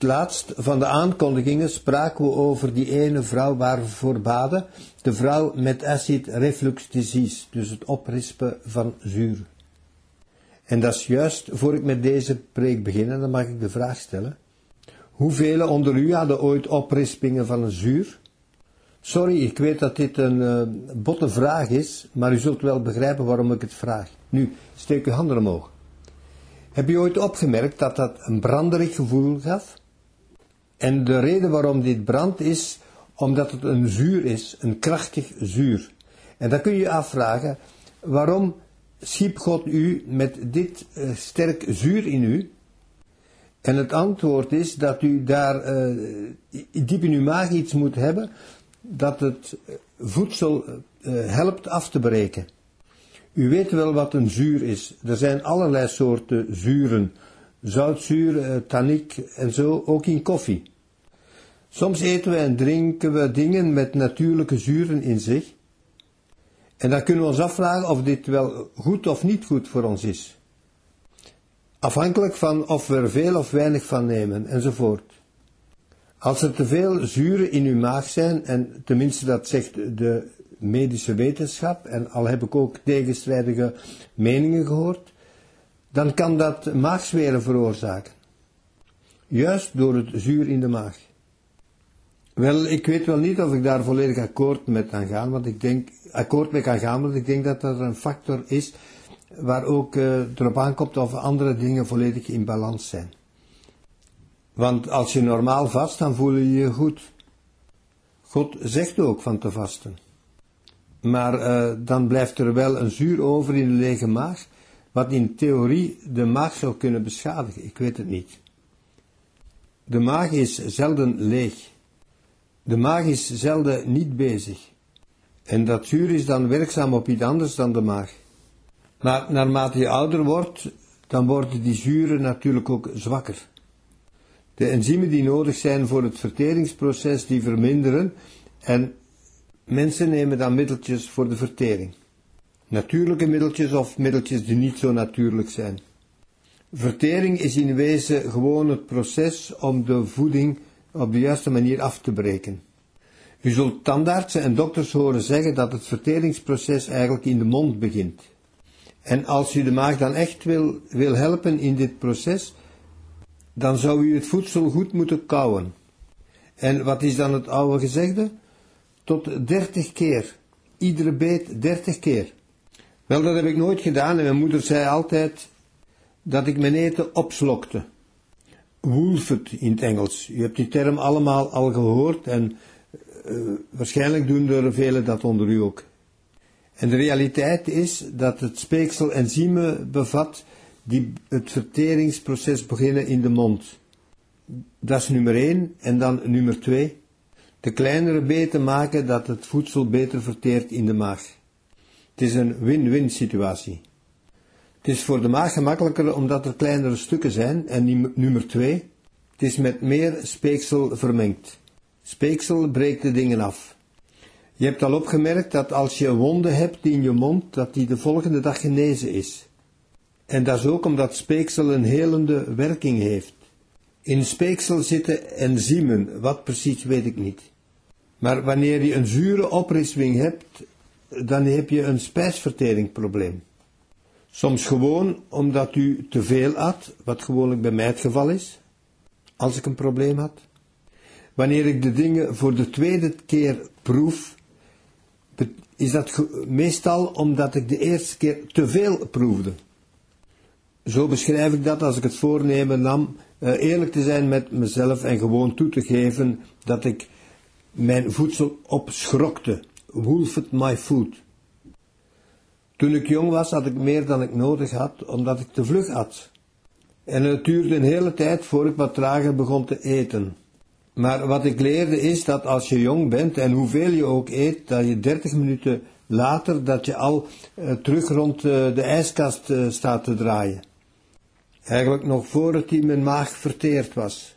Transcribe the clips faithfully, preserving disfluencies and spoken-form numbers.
het laatst van de aankondigingen spraken we over die ene vrouw waar we voor baden, de vrouw met acid reflux disease, dus het oprispen van zuur. En dat is juist, voor ik met deze preek begin, dan mag ik de vraag stellen, hoeveel onder u hadden ooit oprispingen van een zuur? Sorry, ik weet dat dit een uh, botte vraag is, maar u zult wel begrijpen waarom ik het vraag. Nu, steek uw handen omhoog. Heb je ooit opgemerkt dat dat een branderig gevoel gaf? En de reden waarom dit brandt is, omdat het een zuur is, een krachtig zuur. En dan kun je je afvragen, waarom schiep God u met dit uh, sterk zuur in u? En het antwoord is dat u daar uh, diep in uw maag iets moet hebben, dat het voedsel uh, helpt af te breken. U weet wel wat een zuur is. Er zijn allerlei soorten zuren. Zoutzuur, uh, tanniek en zo, ook in koffie. Soms eten we en drinken we dingen met natuurlijke zuren in zich. En dan kunnen we ons afvragen of dit wel goed of niet goed voor ons is. Afhankelijk van of we er veel of weinig van nemen, enzovoort. Als er te veel zuren in uw maag zijn, en tenminste dat zegt de medische wetenschap, en al heb ik ook tegenstrijdige meningen gehoord, dan kan dat maagzweren veroorzaken. Juist door het zuur in de maag. Wel, ik weet wel niet of ik daar volledig akkoord mee kan gaan, want ik denk, akkoord mee kan gaan, want ik denk dat dat een factor is waar ook uh, erop aankomt of andere dingen volledig in balans zijn. Want als je normaal vast, dan voel je je goed. God zegt ook van te vasten. Maar uh, dan blijft er wel een zuur over in de lege maag, wat in theorie de maag zou kunnen beschadigen. Ik weet het niet. De maag is zelden leeg. De maag is zelden niet bezig. En dat zuur is dan werkzaam op iets anders dan de maag. Maar naarmate je ouder wordt, dan worden die zuren natuurlijk ook zwakker. De enzymen die nodig zijn voor het verteringsproces, die verminderen en mensen nemen dan middeltjes voor de vertering. Natuurlijke middeltjes of middeltjes die niet zo natuurlijk zijn. Vertering is in wezen gewoon het proces om de voeding op de juiste manier af te breken. U zult tandartsen en dokters horen zeggen dat het verteringsproces eigenlijk in de mond begint. En als u de maag dan echt wil, wil helpen in dit proces, dan zou u het voedsel goed moeten kauwen. En wat is dan het oude gezegde? Tot dertig keer. Iedere beet dertig keer. Wel, dat heb ik nooit gedaan en mijn moeder zei altijd dat ik mijn eten opslokte. Wolfed in het Engels. U hebt die term allemaal al gehoord en uh, waarschijnlijk doen er velen dat onder u ook. En de realiteit is dat het speeksel enzymen bevat die het verteringsproces beginnen in de mond. Dat is nummer één en dan nummer twee. De kleinere beten maken dat het voedsel beter verteert in de maag. Het is een win-win situatie. Het is voor de maag gemakkelijker omdat er kleinere stukken zijn en nummer twee, het is met meer speeksel vermengd. Speeksel breekt de dingen af. Je hebt al opgemerkt dat als je een wonde hebt in je mond, dat die de volgende dag genezen is. En dat is ook omdat speeksel een helende werking heeft. In speeksel zitten enzymen, wat precies weet ik niet. Maar wanneer je een zure oprisping hebt, dan heb je een spijsverteringprobleem. Soms gewoon omdat u te veel at, wat gewoonlijk bij mij het geval is, als ik een probleem had. Wanneer ik de dingen voor de tweede keer proef, is dat meestal omdat ik de eerste keer te veel proefde. Zo beschrijf ik dat als ik het voornemen nam eerlijk te zijn met mezelf en gewoon toe te geven dat ik mijn voedsel opschrokte. Wolfed my food. Toen ik jong was had ik meer dan ik nodig had, omdat ik te vlug at. En het duurde een hele tijd voor ik wat trager begon te eten. Maar wat ik leerde is dat als je jong bent en hoeveel je ook eet, dat je dertig minuten later dat je al uh, terug rond uh, de ijskast uh, staat te draaien. Eigenlijk nog voor het in mijn maag verteerd was.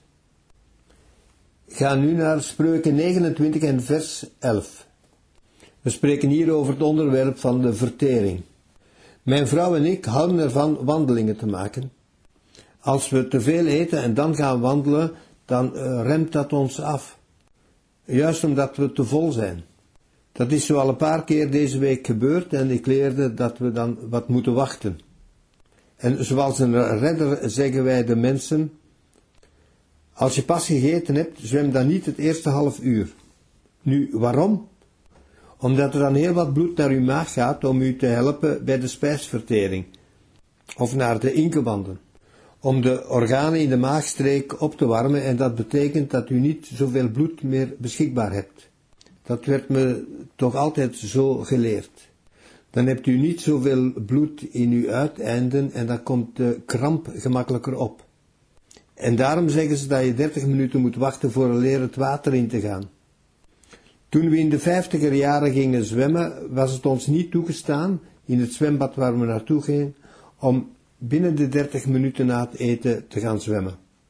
Ga nu naar Spreuken negenentwintig en vers elf. We spreken hier over het onderwerp van de vertering. Mijn vrouw en ik houden ervan wandelingen te maken. Als we te veel eten en dan gaan wandelen, dan uh, remt dat ons af. Juist omdat we te vol zijn. Dat is zo al een paar keer deze week gebeurd en ik leerde dat we dan wat moeten wachten. En zoals een redder zeggen wij de mensen, als je pas gegeten hebt, zwem dan niet het eerste half uur. Nu, waarom? Omdat er dan heel wat bloed naar uw maag gaat om u te helpen bij de spijsvertering. Of naar de ingewanden. Om de organen in de maagstreek op te warmen en dat betekent dat u niet zoveel bloed meer beschikbaar hebt. Dat werd me toch altijd zo geleerd. Dan hebt u niet zoveel bloed in uw uiteinden en dan komt de kramp gemakkelijker op. En daarom zeggen ze dat je dertig minuten moet wachten voor een leer het water in te gaan. Toen we in de vijftiger jaren gingen zwemmen, was het ons niet toegestaan, in het zwembad waar we naartoe gingen, om binnen de dertig minuten na het eten te gaan zwemmen.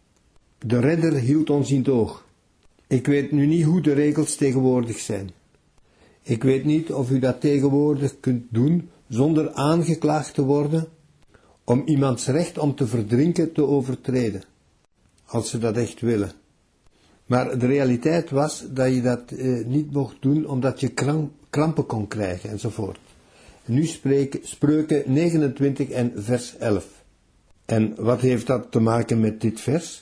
De redder hield ons in het oog. Ik weet nu niet hoe de regels tegenwoordig zijn. Ik weet niet of u dat tegenwoordig kunt doen zonder aangeklaagd te worden om iemands recht om te verdrinken te overtreden, als ze dat echt willen. Maar de realiteit was dat je dat eh, niet mocht doen omdat je kramp, krampen kon krijgen enzovoort. En nu spreken Spreuken negenentwintig en vers elf. En wat heeft dat te maken met dit vers?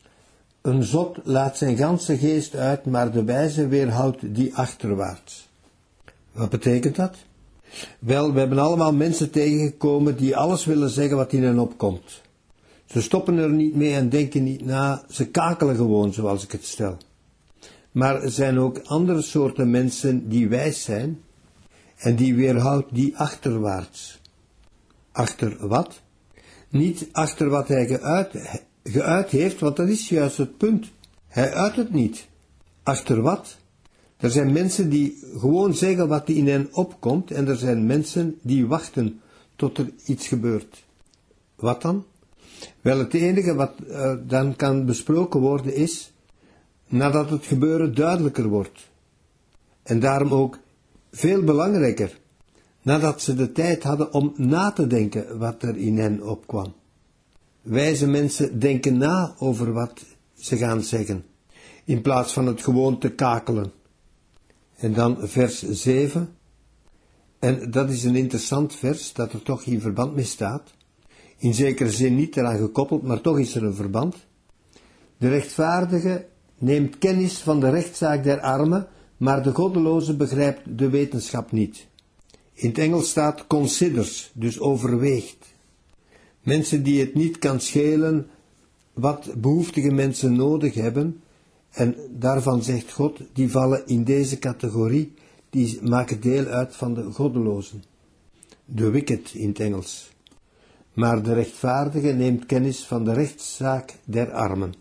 Een zot laat zijn ganse geest uit, maar de wijze weerhoudt die achterwaarts. Wat betekent dat? Wel, we hebben allemaal mensen tegengekomen die alles willen zeggen wat in hen opkomt. Ze stoppen er niet mee en denken niet na, ze kakelen gewoon zoals ik het stel. Maar er zijn ook andere soorten mensen die wijs zijn en die weerhoudt die achterwaarts. Achter wat? Niet achter wat hij geuit, geuit heeft, want dat is juist het punt. Hij uit het niet. Achter wat? Er zijn mensen die gewoon zeggen wat in hen opkomt en er zijn mensen die wachten tot er iets gebeurt. Wat dan? Wel, het enige wat uh, dan kan besproken worden is, nadat het gebeuren duidelijker wordt. En daarom ook veel belangrijker, nadat ze de tijd hadden om na te denken wat er in hen opkwam. Wijze mensen denken na over wat ze gaan zeggen, in plaats van het gewoon te kakelen. En dan vers zeven, en dat is een interessant vers, dat er toch in verband mee staat. In zekere zin niet eraan gekoppeld, maar toch is er een verband. De rechtvaardige neemt kennis van de rechtszaak der armen, maar de goddeloze begrijpt de wetenschap niet. In het Engels staat considers, dus overweegt. Mensen die het niet kan schelen wat behoeftige mensen nodig hebben, en daarvan zegt God, die vallen in deze categorie, die maken deel uit van de goddelozen. De wicked in het Engels. Maar de rechtvaardige neemt kennis van de rechtszaak der armen.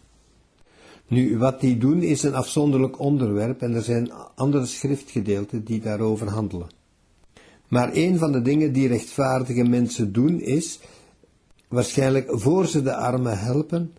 Nu, wat die doen is een afzonderlijk onderwerp en er zijn andere schriftgedeelten die daarover handelen. Maar een van de dingen die rechtvaardige mensen doen is, waarschijnlijk voor ze de armen helpen,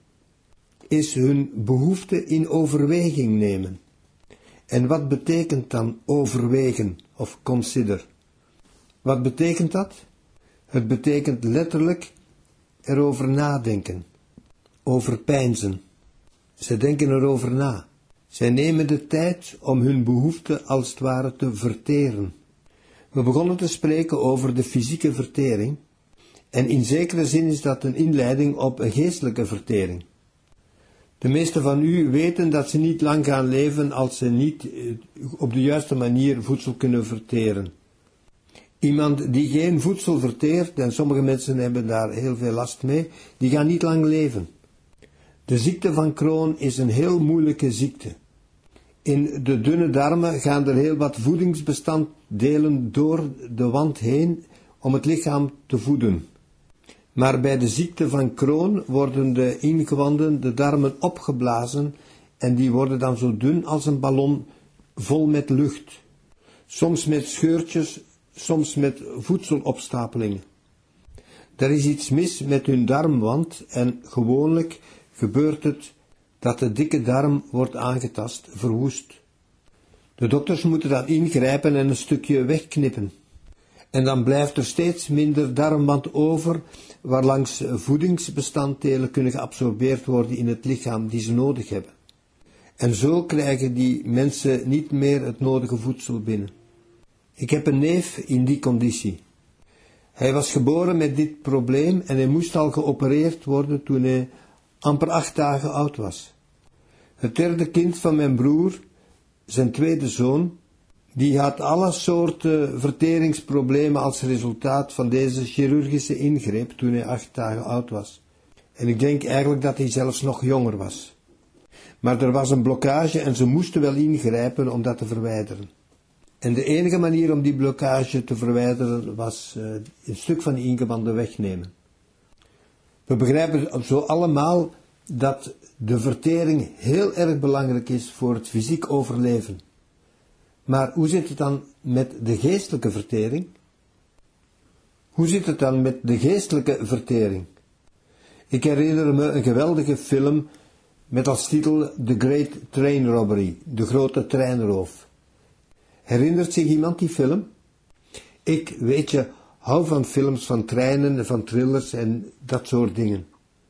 is hun behoefte in overweging nemen. En wat betekent dan overwegen of consider? Wat betekent dat? Het betekent letterlijk erover nadenken, overpeinzen. Ze denken erover na. Zij nemen de tijd om hun behoefte als het ware te verteren. We begonnen te spreken over de fysieke vertering, en in zekere zin is dat een inleiding op een geestelijke vertering. De meesten van u weten dat ze niet lang gaan leven als ze niet op de juiste manier voedsel kunnen verteren. Iemand die geen voedsel verteert, en sommige mensen hebben daar heel veel last mee, die gaan niet lang leven. De ziekte van Crohn is een heel moeilijke ziekte. In de dunne darmen gaan er heel wat voedingsbestanddelen door de wand heen om het lichaam te voeden. Maar bij de ziekte van Crohn worden de ingewanden, de darmen opgeblazen en die worden dan zo dun als een ballon vol met lucht. Soms met scheurtjes, soms met voedselopstapelingen. Er is iets mis met hun darmwand en gewoonlijk gebeurt het dat de dikke darm wordt aangetast, verwoest. De dokters moeten dan ingrijpen en een stukje wegknippen. En dan blijft er steeds minder darmwand over, waarlangs voedingsbestanddelen kunnen geabsorbeerd worden in het lichaam die ze nodig hebben. En zo krijgen die mensen niet meer het nodige voedsel binnen. Ik heb een neef in die conditie. Hij was geboren met dit probleem en hij moest al geopereerd worden toen hij amper acht dagen oud was. Het derde kind van mijn broer, zijn tweede zoon, die had alle soorten verteringsproblemen als resultaat van deze chirurgische ingreep toen hij acht dagen oud was. En ik denk eigenlijk dat hij zelfs nog jonger was. Maar er was een blokkage en ze moesten wel ingrijpen om dat te verwijderen. En de enige manier om die blokkage te verwijderen was uh, een stuk van die ingewanden wegnemen. We begrijpen zo allemaal dat de vertering heel erg belangrijk is voor het fysiek overleven. Maar hoe zit het dan met de geestelijke vertering? Hoe zit het dan met de geestelijke vertering? Ik herinner me een geweldige film met als titel The Great Train Robbery, de grote treinroof. Herinnert zich iemand die film? Ik, weet je, hou van films van treinen, van thrillers en dat soort dingen.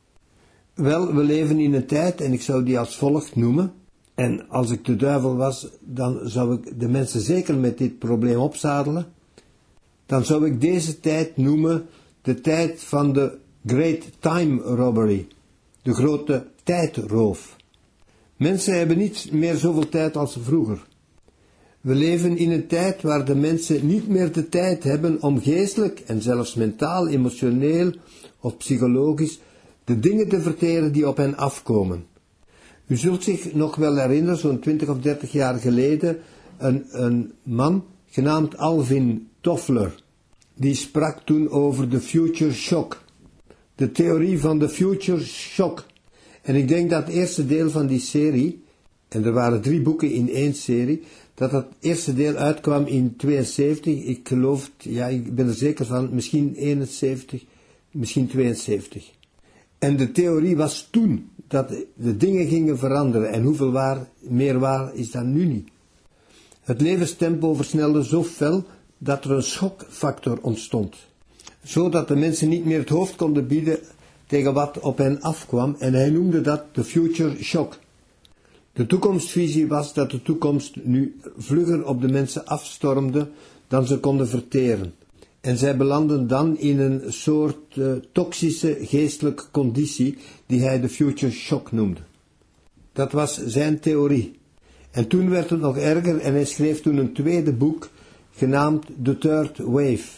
Wel, we leven in een tijd en ik zou die als volgt noemen. En als ik de duivel was, dan zou ik de mensen zeker met dit probleem opzadelen. Dan zou ik deze tijd noemen de tijd van de Great Time Robbery, de grote tijdroof. Mensen hebben niet meer zoveel tijd als vroeger. We leven in een tijd waar de mensen niet meer de tijd hebben om geestelijk en zelfs mentaal, emotioneel of psychologisch de dingen te verteren die op hen afkomen. U zult zich nog wel herinneren, zo'n twintig of dertig jaar geleden, een, een man genaamd Alvin Toffler. Die sprak toen over de future shock. De theorie van de future shock. En ik denk dat het eerste deel van die serie, en er waren drie boeken in één serie, dat het eerste deel uitkwam in tweeënzeventig, ik geloof, ja, ik ben er zeker van, misschien eenenzeventig, misschien tweeënzeventig. En de theorie was toen dat de dingen gingen veranderen en hoeveel waar, meer waar is dat nu niet. Het levenstempo versnelde zo fel dat er een schokfactor ontstond. Zodat de mensen niet meer het hoofd konden bieden tegen wat op hen afkwam en hij noemde dat de future shock. De toekomstvisie was dat de toekomst nu vlugger op de mensen afstormde dan ze konden verteren. En zij belanden dan in een soort uh, toxische geestelijke conditie die hij de future shock noemde. Dat was zijn theorie. En toen werd het nog erger en hij schreef toen een tweede boek genaamd The Third Wave,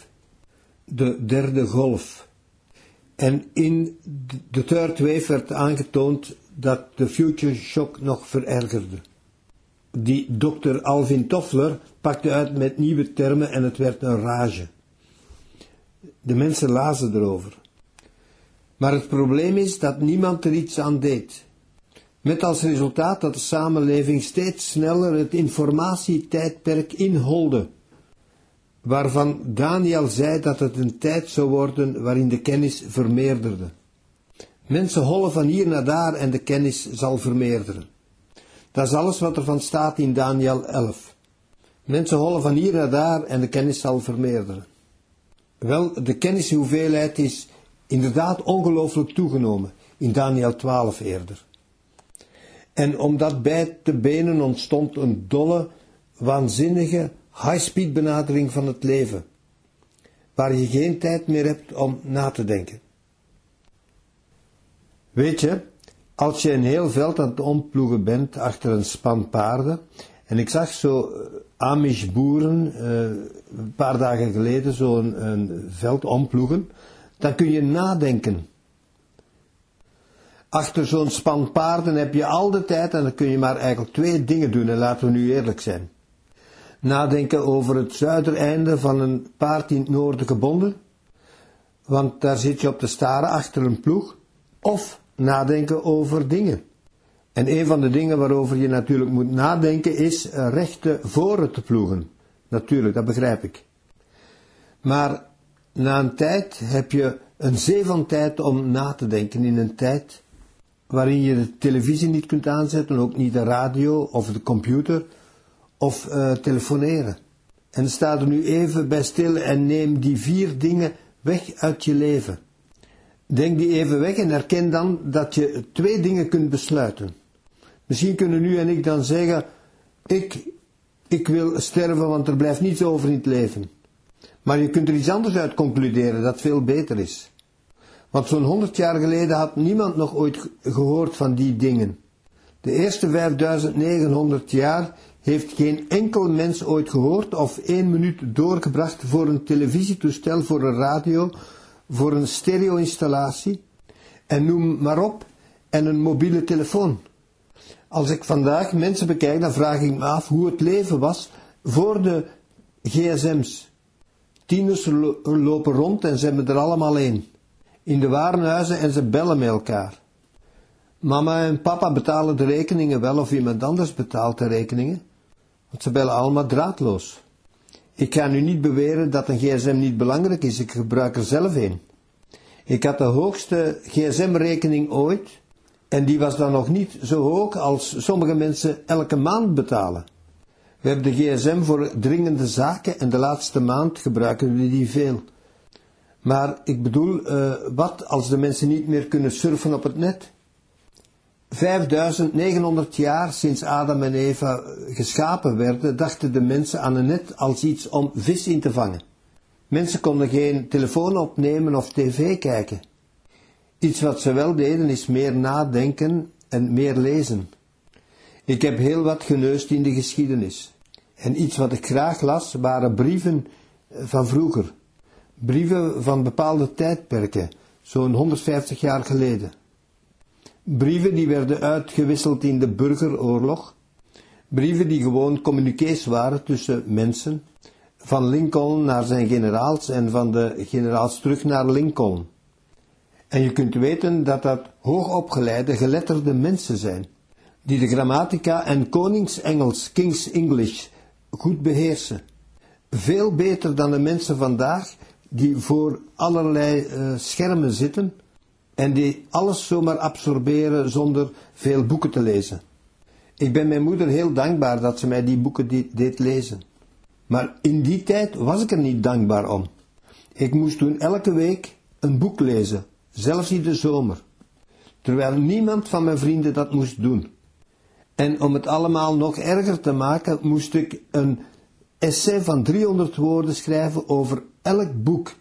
de derde golf. En in The Third Wave werd aangetoond dat de future shock nog verergerde. Die dokter Alvin Toffler pakte uit met nieuwe termen en het werd een rage. De mensen lazen erover. Maar het probleem is dat niemand er iets aan deed. Met als resultaat dat de samenleving steeds sneller het informatietijdperk inholde, waarvan Daniel zei dat het een tijd zou worden waarin de kennis vermeerderde. Mensen hollen van hier naar daar en de kennis zal vermeerderen. Dat is alles wat er van staat in Daniel elf. Mensen hollen van hier naar daar en de kennis zal vermeerderen. Wel, de kennishoeveelheid is inderdaad ongelooflijk toegenomen, in Daniel twaalf eerder. En omdat bij de benen ontstond een dolle, waanzinnige, high-speed benadering van het leven, waar je geen tijd meer hebt om na te denken. Weet je, als je een heel veld aan het omploegen bent achter een span paarden, en ik zag zo Amish boeren uh, een paar dagen geleden zo'n een veld omploegen, dan kun je nadenken. Achter zo'n span paarden heb je al de tijd en dan kun je maar eigenlijk twee dingen doen, en laten we nu eerlijk zijn. Nadenken over het zuidereinde van een paard in het noorden gebonden, want daar zit je op te staren achter een ploeg, of nadenken over dingen. En een van de dingen waarover je natuurlijk moet nadenken is rechte voren te ploegen. Natuurlijk, dat begrijp ik. Maar na een tijd heb je een zee van tijd om na te denken in een tijd waarin je de televisie niet kunt aanzetten, ook niet de radio of de computer of uh, telefoneren. En sta er nu even bij stil en neem die vier dingen weg uit je leven. Denk die even weg en herken dan dat je twee dingen kunt besluiten. Misschien kunnen u en ik dan zeggen, ik, ik wil sterven, want er blijft niets over in het leven. Maar je kunt er iets anders uit concluderen dat veel beter is. Want zo'n honderd jaar geleden had niemand nog ooit gehoord van die dingen. De eerste vijfduizend negenhonderd jaar heeft geen enkel mens ooit gehoord of één minuut doorgebracht voor een televisietoestel, voor een radio, voor een stereo-installatie en noem maar op, en een mobiele telefoon. Als ik vandaag mensen bekijk, dan vraag ik me af hoe het leven was voor de gsm's. Tieners lopen rond en ze hebben er allemaal één. In de warenhuizen en ze bellen met elkaar. Mama en papa betalen de rekeningen wel of iemand anders betaalt de rekeningen. Want ze bellen allemaal draadloos. Ik ga nu niet beweren dat een gsm niet belangrijk is, ik gebruik er zelf een. Ik had de hoogste gsm-rekening ooit en die was dan nog niet zo hoog als sommige mensen elke maand betalen. We hebben de gsm voor dringende zaken en de laatste maand gebruiken we die veel. Maar ik bedoel, uh, wat als de mensen niet meer kunnen surfen op het net? vijfduizend negenhonderd jaar sinds Adam en Eva geschapen werden, dachten de mensen aan een net als iets om vis in te vangen. Mensen konden geen telefoon opnemen of tv kijken. Iets wat ze wel deden is meer nadenken en meer lezen. Ik heb heel wat geneust in de geschiedenis. En iets wat ik graag las waren brieven van vroeger. Brieven van bepaalde tijdperken, zo'n honderdvijftig jaar geleden. Brieven die werden uitgewisseld in de burgeroorlog. Brieven die gewoon communiqués waren tussen mensen. Van Lincoln naar zijn generaals en van de generaals terug naar Lincoln. En je kunt weten dat dat hoogopgeleide, geletterde mensen zijn. Die de grammatica en koningsengels, King's English, goed beheersen. Veel beter dan de mensen vandaag die voor allerlei uh, schermen zitten en die alles zomaar absorberen zonder veel boeken te lezen. Ik ben mijn moeder heel dankbaar dat ze mij die boeken de- deed lezen. Maar in die tijd was ik er niet dankbaar om. Ik moest toen elke week een boek lezen, zelfs in de zomer. Terwijl niemand van mijn vrienden dat moest doen. En om het allemaal nog erger te maken, moest ik een essay van driehonderd woorden schrijven over elk boek.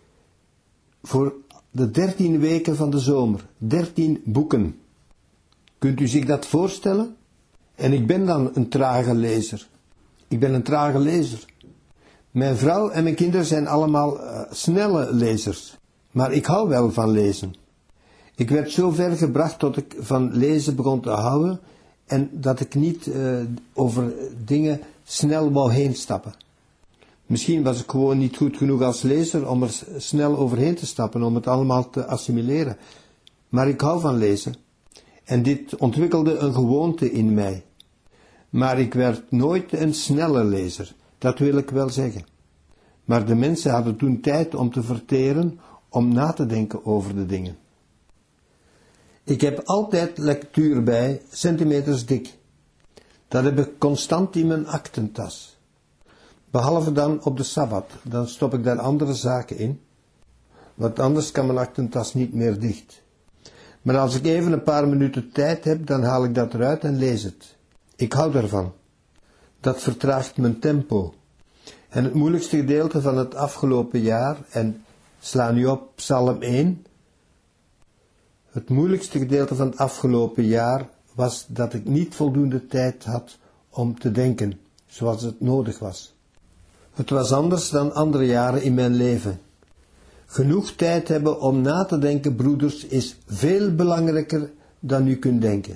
Voor de dertien weken van de zomer. dertien boeken. Kunt u zich dat voorstellen? En ik ben dan een trage lezer. Ik ben een trage lezer. Mijn vrouw en mijn kinderen zijn allemaal uh, snelle lezers. Maar ik hou wel van lezen. Ik werd zo ver gebracht tot ik van lezen begon te houden en dat ik niet uh, over dingen snel wou heen stappen. Misschien was ik gewoon niet goed genoeg als lezer om er snel overheen te stappen, om het allemaal te assimileren. Maar ik hou van lezen. En dit ontwikkelde een gewoonte in mij. Maar ik werd nooit een snelle lezer, dat wil ik wel zeggen. Maar de mensen hadden toen tijd om te verteren, om na te denken over de dingen. Ik heb altijd lectuur bij, centimeters dik. Dat heb ik constant in mijn aktentas. Behalve dan op de Sabbat, dan stop ik daar andere zaken in. Want anders kan mijn aktentas niet meer dicht. Maar als ik even een paar minuten tijd heb, dan haal ik dat eruit en lees het. Ik hou daarvan. Dat vertraagt mijn tempo. En het moeilijkste gedeelte van het afgelopen jaar, en sla nu op Psalm één. Het moeilijkste gedeelte van het afgelopen jaar was dat ik niet voldoende tijd had om te denken, zoals het nodig was. Het was anders dan andere jaren in mijn leven. Genoeg tijd hebben om na te denken, broeders, is veel belangrijker dan u kunt denken.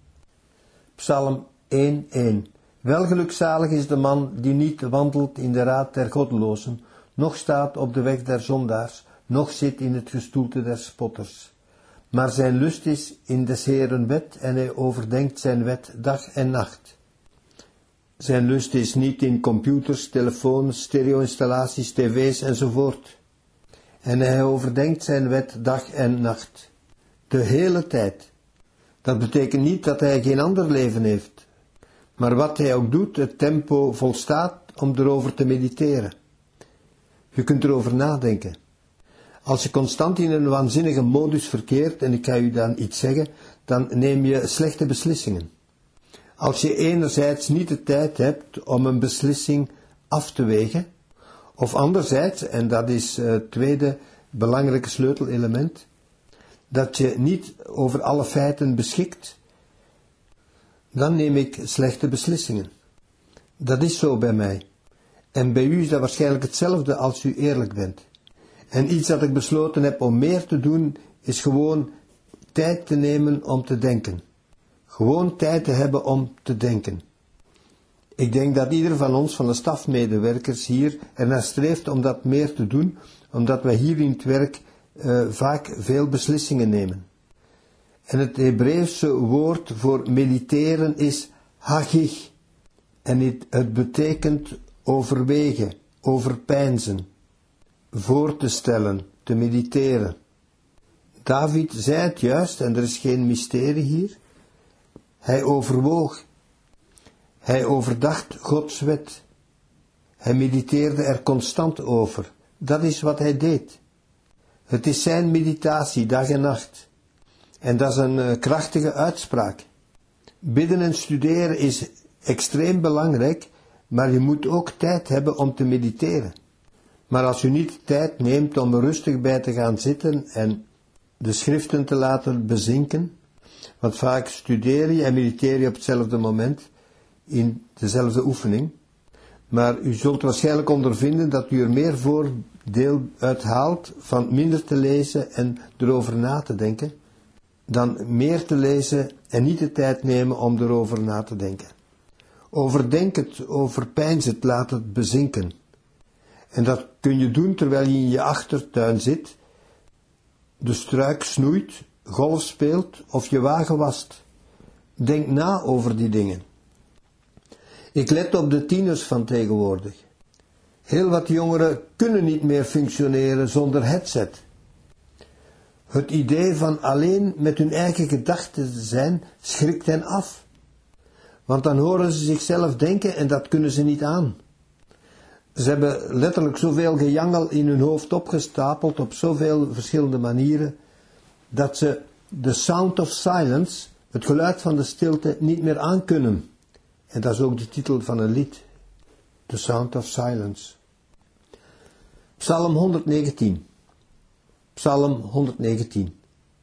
Psalm één één. Welgelukzalig is de man die niet wandelt in de raad der goddelozen, noch staat op de weg der zondaars, noch zit in het gestoelte der spotters. Maar zijn lust is in des Heeren wet en hij overdenkt zijn wet dag en nacht. Zijn lust is niet in computers, telefoons, stereo-installaties, tv's enzovoort. En hij overdenkt zijn wet dag en nacht. De hele tijd. Dat betekent niet dat hij geen ander leven heeft. Maar wat hij ook doet, het tempo volstaat om erover te mediteren. Je kunt erover nadenken. Als je constant in een waanzinnige modus verkeert, en ik ga u dan iets zeggen, dan neem je slechte beslissingen. Als je enerzijds niet de tijd hebt om een beslissing af te wegen, of anderzijds, en dat is het tweede belangrijke sleutelelement, dat je niet over alle feiten beschikt, dan neem ik slechte beslissingen. Dat is zo bij mij. En bij u is dat waarschijnlijk hetzelfde als u eerlijk bent. En iets dat ik besloten heb om meer te doen, is gewoon tijd te nemen om te denken. Gewoon tijd te hebben om te denken. Ik denk dat ieder van ons, van de stafmedewerkers hier, ernaar streeft om dat meer te doen, omdat wij hier in het werk uh, vaak veel beslissingen nemen. En het Hebreeuwse woord voor mediteren is hagich. En het, het betekent overwegen, overpeinzen, voor te stellen, te mediteren. David zei het juist, en er is geen mysterie hier. Hij overwoog. Hij overdacht Gods wet. Hij mediteerde er constant over. Dat is wat hij deed. Het is zijn meditatie, dag en nacht. En dat is een uh, krachtige uitspraak. Bidden en studeren is extreem belangrijk, maar je moet ook tijd hebben om te mediteren. Maar als u niet tijd neemt om er rustig bij te gaan zitten en de schriften te laten bezinken, want vaak studeer je en mediteer je op hetzelfde moment, in dezelfde oefening, maar u zult waarschijnlijk ondervinden dat u er meer voordeel uit haalt van minder te lezen en erover na te denken, dan meer te lezen en niet de tijd nemen om erover na te denken. Overdenk het, overpeins het, laat het bezinken. En dat kun je doen terwijl je in je achtertuin zit, de struik snoeit, golf speelt of je wagen wast. Denk na over die dingen. Ik let op de tieners van tegenwoordig. Heel wat jongeren kunnen niet meer functioneren zonder headset. Het idee van alleen met hun eigen gedachten te zijn, schrikt hen af. Want dan horen ze zichzelf denken en dat kunnen ze niet aan. Ze hebben letterlijk zoveel gejangel in hun hoofd opgestapeld op zoveel verschillende manieren, dat ze de sound of silence, het geluid van de stilte, niet meer aankunnen. En dat is ook de titel van een lied. The Sound of Silence. Psalm honderdnegentien. Psalm honderdnegentien.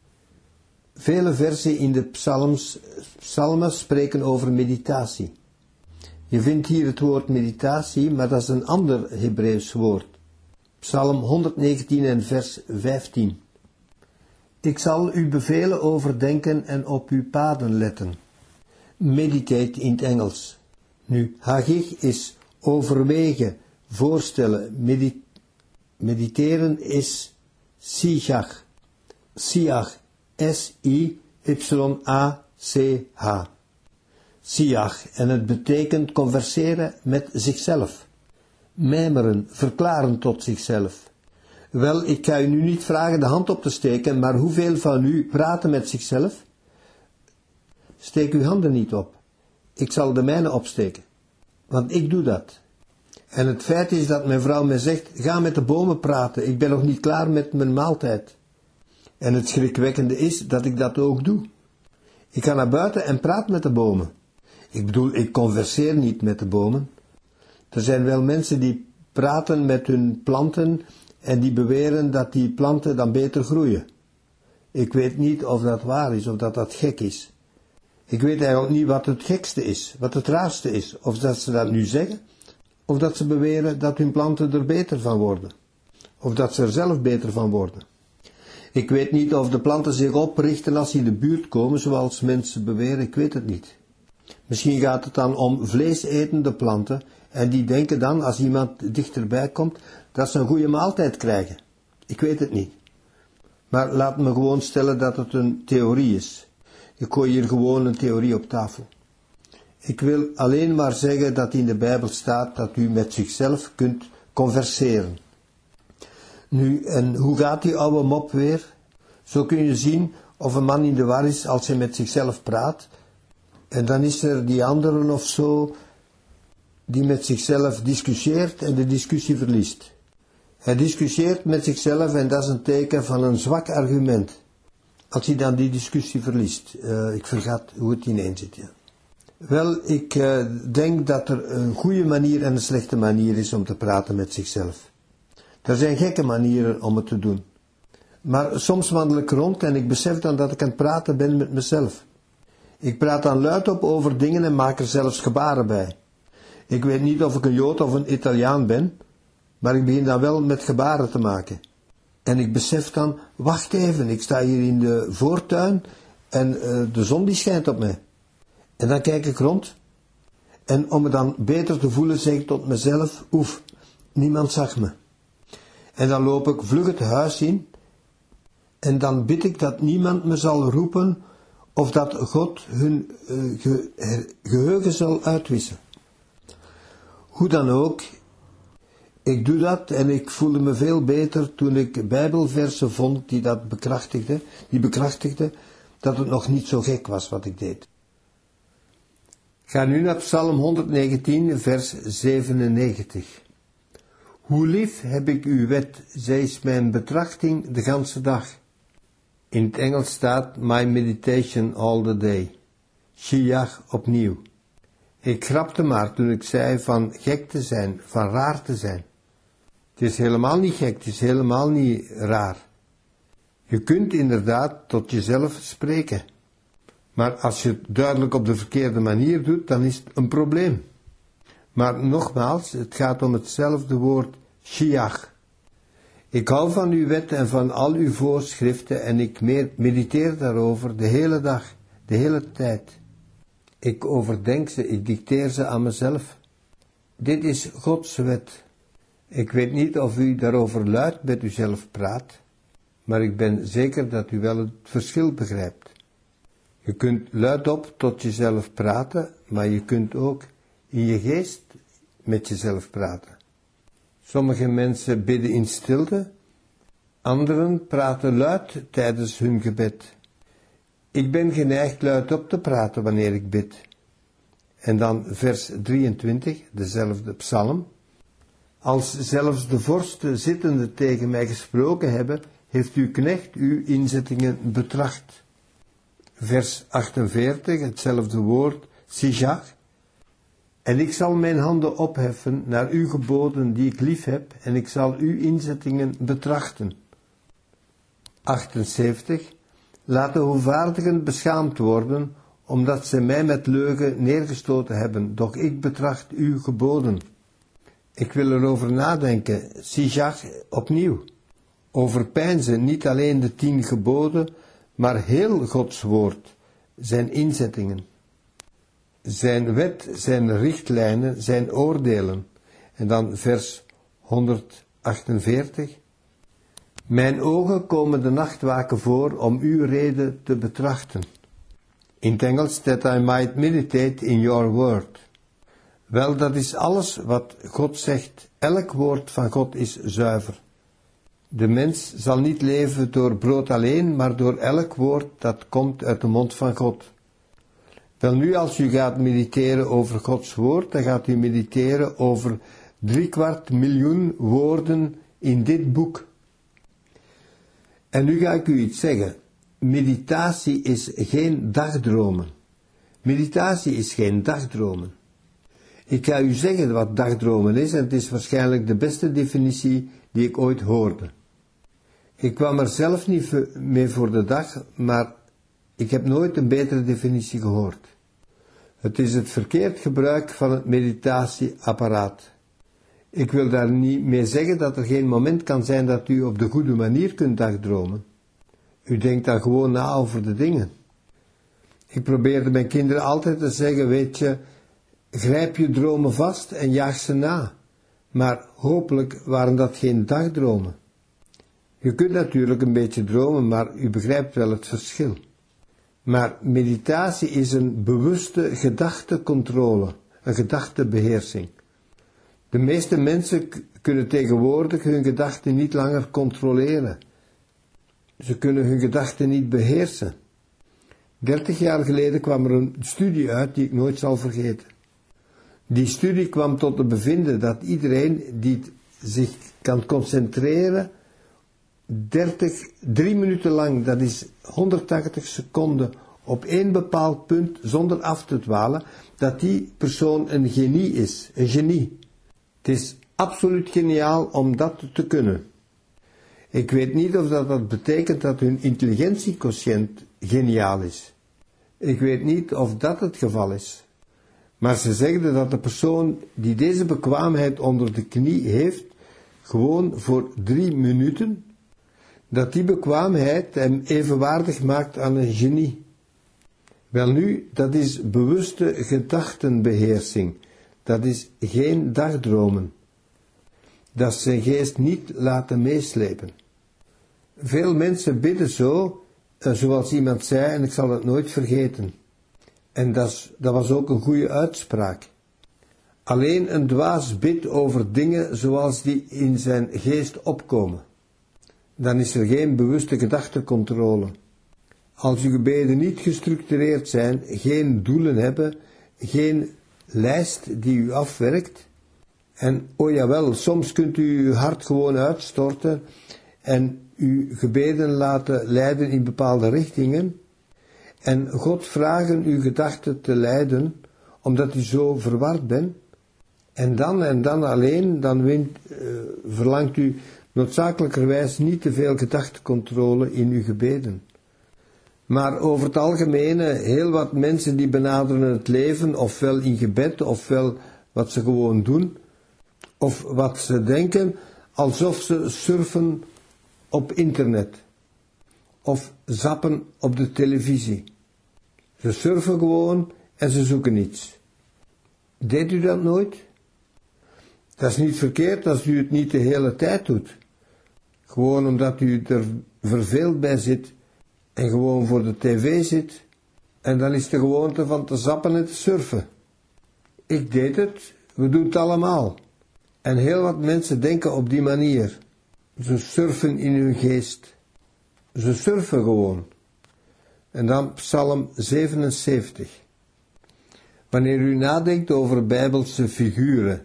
Vele versen in de psalms, psalmen spreken over meditatie. Je vindt hier het woord meditatie, maar dat is een ander Hebreeuws woord. Psalm honderdnegentien en vers vijftien. Ik zal uw bevelen overdenken en op uw paden letten. Meditate in het Engels. Nu, hagich is overwegen, voorstellen. Medi- mediteren is siach. Siach. S I Y A C H. Siach. En het betekent converseren met zichzelf. Mijmeren, verklaren tot zichzelf. Wel, ik ga u nu niet vragen de hand op te steken, maar hoeveel van u praten met zichzelf? Steek uw handen niet op. Ik zal de mijne opsteken. Want ik doe dat. En het feit is dat mijn vrouw mij zegt, ga met de bomen praten, ik ben nog niet klaar met mijn maaltijd. En het schrikwekkende is dat ik dat ook doe. Ik ga naar buiten en praat met de bomen. Ik bedoel, ik converseer niet met de bomen. Er zijn wel mensen die praten met hun planten en die beweren dat die planten dan beter groeien. Ik weet niet of dat waar is of dat dat gek is. Ik weet eigenlijk niet wat het gekste is, wat het raarste is. Of dat ze dat nu zeggen, of dat ze beweren dat hun planten er beter van worden. Of dat ze er zelf beter van worden. Ik weet niet of de planten zich oprichten als ze in de buurt komen, zoals mensen beweren, ik weet het niet. Misschien gaat het dan om vleesetende planten, en die denken dan, als iemand dichterbij komt, dat ze een goede maaltijd krijgen. Ik weet het niet. Maar laat me gewoon stellen dat het een theorie is. Ik gooi hier gewoon een theorie op tafel. Ik wil alleen maar zeggen dat in de Bijbel staat dat u met zichzelf kunt converseren. Nu, en hoe gaat die oude mop weer? Zo kun je zien of een man in de war is als hij met zichzelf praat. En dan is er die anderen of zo, die met zichzelf discussieert en de discussie verliest. Hij discussieert met zichzelf en dat is een teken van een zwak argument. Als hij dan die discussie verliest. Uh, ik vergat hoe het ineen zit, ja. Wel, ik uh, denk dat er een goede manier en een slechte manier is om te praten met zichzelf. Er zijn gekke manieren om het te doen. Maar soms wandel ik rond en ik besef dan dat ik aan het praten ben met mezelf. Ik praat dan luid op over dingen en maak er zelfs gebaren bij. Ik weet niet of ik een Jood of een Italiaan ben, maar ik begin dan wel met gebaren te maken. En ik besef dan, wacht even, ik sta hier in de voortuin en uh, de zon die schijnt op mij. En dan kijk ik rond. En om me dan beter te voelen, zeg ik tot mezelf, oef, niemand zag me. En dan loop ik vlug het huis in. En dan bid ik dat niemand me zal roepen, of dat God hun uh, ge, geheugen zal uitwissen. Hoe dan ook, ik doe dat en ik voelde me veel beter toen ik bijbelversen vond die dat bekrachtigden, die bekrachtigden dat het nog niet zo gek was wat ik deed. Ga nu naar Psalm honderdnegentien, vers zevenennegentig. Hoe lief heb ik uw wet, zij is mijn betrachting de ganse dag. In het Engels staat my meditation all the day. Shiach opnieuw. Ik grapte maar toen ik zei van gek te zijn, van raar te zijn. Het is helemaal niet gek, het is helemaal niet raar. Je kunt inderdaad tot jezelf spreken. Maar als je het duidelijk op de verkeerde manier doet, dan is het een probleem. Maar nogmaals, het gaat om hetzelfde woord, shiach. Ik hou van uw wet en van al uw voorschriften en ik mediteer daarover de hele dag, de hele tijd. Ik overdenk ze, ik dicteer ze aan mezelf. Dit is Gods wet. Ik weet niet of u daarover luid met uzelf praat, maar ik ben zeker dat u wel het verschil begrijpt. Je kunt luidop tot jezelf praten, maar je kunt ook in je geest met jezelf praten. Sommige mensen bidden in stilte, anderen praten luid tijdens hun gebed. Ik ben geneigd luidop te praten wanneer ik bid. En dan vers drieëntwintig, dezelfde psalm. Als zelfs de vorsten zittende tegen mij gesproken hebben, heeft uw knecht uw inzettingen betracht. Vers achtenveertig, hetzelfde woord, sijach. En ik zal mijn handen opheffen naar uw geboden die ik lief heb, en ik zal uw inzettingen betrachten. achtenzeventig. Laat de hoogvaardigen beschaamd worden, omdat ze mij met leugen neergestoten hebben, doch ik betracht uw geboden. Ik wil erover nadenken, sijach opnieuw. Overpeinzen niet alleen de tien geboden, maar heel Gods woord, zijn inzettingen. Zijn wet, zijn richtlijnen, zijn oordelen. En dan vers honderdachtenveertig. Mijn ogen komen de nachtwaken voor om uw reden te betrachten. In het Engels, that I might meditate in your word. Wel, dat is alles wat God zegt. Elk woord van God is zuiver. De mens zal niet leven door brood alleen, maar door elk woord dat komt uit de mond van God. Wel nu, als u gaat mediteren over Gods woord, dan gaat u mediteren over driekwart miljoen woorden in dit boek. En nu ga ik u iets zeggen. Meditatie is geen dagdromen. Meditatie is geen dagdromen. Ik ga u zeggen wat dagdromen is, en het is waarschijnlijk de beste definitie die ik ooit hoorde. Ik kwam er zelf niet mee voor de dag, maar ik heb nooit een betere definitie gehoord. Het is het verkeerd gebruik van het meditatieapparaat. Ik wil daar niet mee zeggen dat er geen moment kan zijn dat u op de goede manier kunt dagdromen. U denkt dan gewoon na over de dingen. Ik probeerde mijn kinderen altijd te zeggen, weet je, grijp je dromen vast en jaag ze na. Maar hopelijk waren dat geen dagdromen. Je kunt natuurlijk een beetje dromen, maar u begrijpt wel het verschil. Maar meditatie is een bewuste gedachtecontrole, een gedachtebeheersing. De meeste mensen k- kunnen tegenwoordig hun gedachten niet langer controleren. Ze kunnen hun gedachten niet beheersen. Dertig jaar geleden kwam er een studie uit die ik nooit zal vergeten. Die studie kwam tot de bevinden dat iedereen die zich kan concentreren, dertig, drie minuten lang, dat is honderdtachtig seconden op één bepaald punt zonder af te dwalen, dat die persoon een genie is, een genie. Het is absoluut geniaal om dat te kunnen. Ik weet niet of dat, dat betekent dat hun intelligentiequotient geniaal is. Ik weet niet of dat het geval is. Maar ze zeggen dat de persoon die deze bekwaamheid onder de knie heeft, gewoon voor drie minuten, dat die bekwaamheid hem evenwaardig maakt aan een genie. Welnu, dat is bewuste gedachtenbeheersing. Dat is geen dagdromen. Dat is zijn geest niet laten meeslepen. Veel mensen bidden zo, zoals iemand zei, en ik zal het nooit vergeten. En dat, is, dat was ook een goede uitspraak. Alleen een dwaas bidt over dingen zoals die in zijn geest opkomen. Dan is er geen bewuste gedachtecontrole. Als uw gebeden niet gestructureerd zijn, geen doelen hebben, geen lijst die u afwerkt, en oh jawel, soms kunt u uw hart gewoon uitstorten en uw gebeden laten leiden in bepaalde richtingen, en God vragen uw gedachten te leiden, omdat u zo verward bent, en dan en dan alleen, dan wint, uh, verlangt u noodzakelijkerwijs niet te veel gedachtecontrole in uw gebeden. Maar over het algemeen, heel wat mensen die benaderen het leven, ofwel in gebed, ofwel wat ze gewoon doen, of wat ze denken, alsof ze surfen op internet, of zappen op de televisie. Ze surfen gewoon en ze zoeken iets. Deed u dat nooit? Dat is niet verkeerd als u het niet de hele tijd doet. Gewoon omdat u er verveeld bij zit en gewoon voor de tv zit, en dan is de gewoonte van te zappen en te surfen. Ik deed het, we doen het allemaal. En heel wat mensen denken op die manier. Ze surfen in hun geest. Ze surfen gewoon. En dan Psalm zevenenzeventig. Wanneer u nadenkt over bijbelse figuren,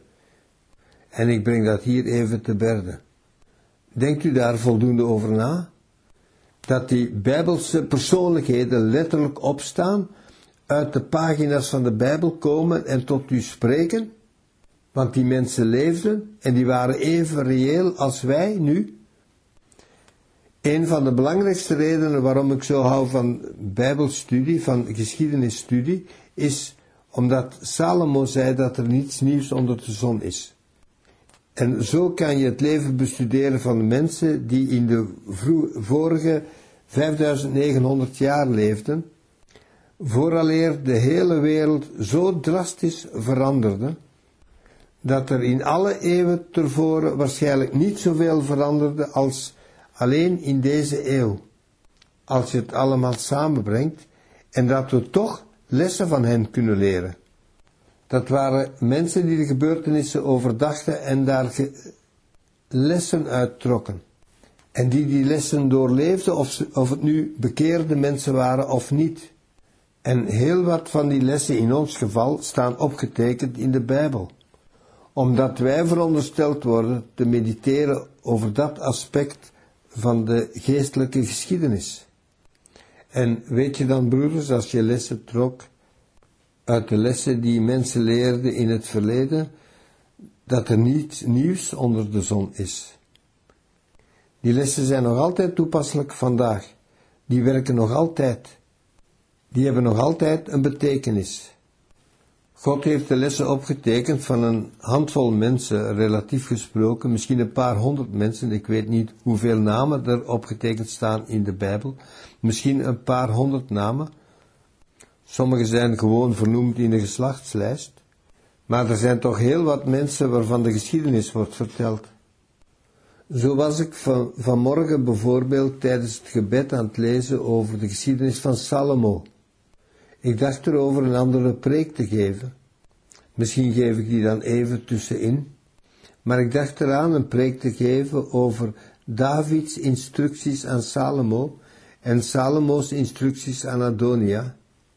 en ik breng dat hier even te berde, denkt u daar voldoende over na? Dat die bijbelse persoonlijkheden letterlijk opstaan, uit de pagina's van de Bijbel komen en tot u spreken? Want die mensen leefden en die waren even reëel als wij nu. Een van de belangrijkste redenen waarom ik zo hou van bijbelstudie, van geschiedenisstudie, is omdat Salomo zei dat er niets nieuws onder de zon is. En zo kan je het leven bestuderen van de mensen die in de vroeg, vorige vijfduizend negenhonderd jaar leefden, vooraleer de hele wereld zo drastisch veranderde, dat er in alle eeuwen tevoren waarschijnlijk niet zoveel veranderde als alleen in deze eeuw, als je het allemaal samenbrengt, en dat we toch lessen van hen kunnen leren. Dat waren mensen die de gebeurtenissen overdachten en daar lessen uit trokken. En die die lessen doorleefden, of, ze, of het nu bekeerde mensen waren of niet. En heel wat van die lessen in ons geval staan opgetekend in de Bijbel. Omdat wij verondersteld worden te mediteren over dat aspect van de geestelijke geschiedenis. En weet je dan, broeders, als je lessen trok uit de lessen die mensen leerden in het verleden, dat er niets nieuws onder de zon is. Die lessen zijn nog altijd toepasselijk vandaag. Die werken nog altijd. Die hebben nog altijd een betekenis. God heeft de lessen opgetekend van een handvol mensen, relatief gesproken, misschien een paar honderd mensen, ik weet niet hoeveel namen er opgetekend staan in de Bijbel, misschien een paar honderd namen. Sommige zijn gewoon vernoemd in de geslachtslijst, maar er zijn toch heel wat mensen waarvan de geschiedenis wordt verteld. Zo was ik van, vanmorgen bijvoorbeeld tijdens het gebed aan het lezen over de geschiedenis van Salomo. Ik dacht erover een andere preek te geven. Misschien geef ik die dan even tussenin. Maar ik dacht eraan een preek te geven over Davids instructies aan Salomo en Salomo's instructies aan Adonia.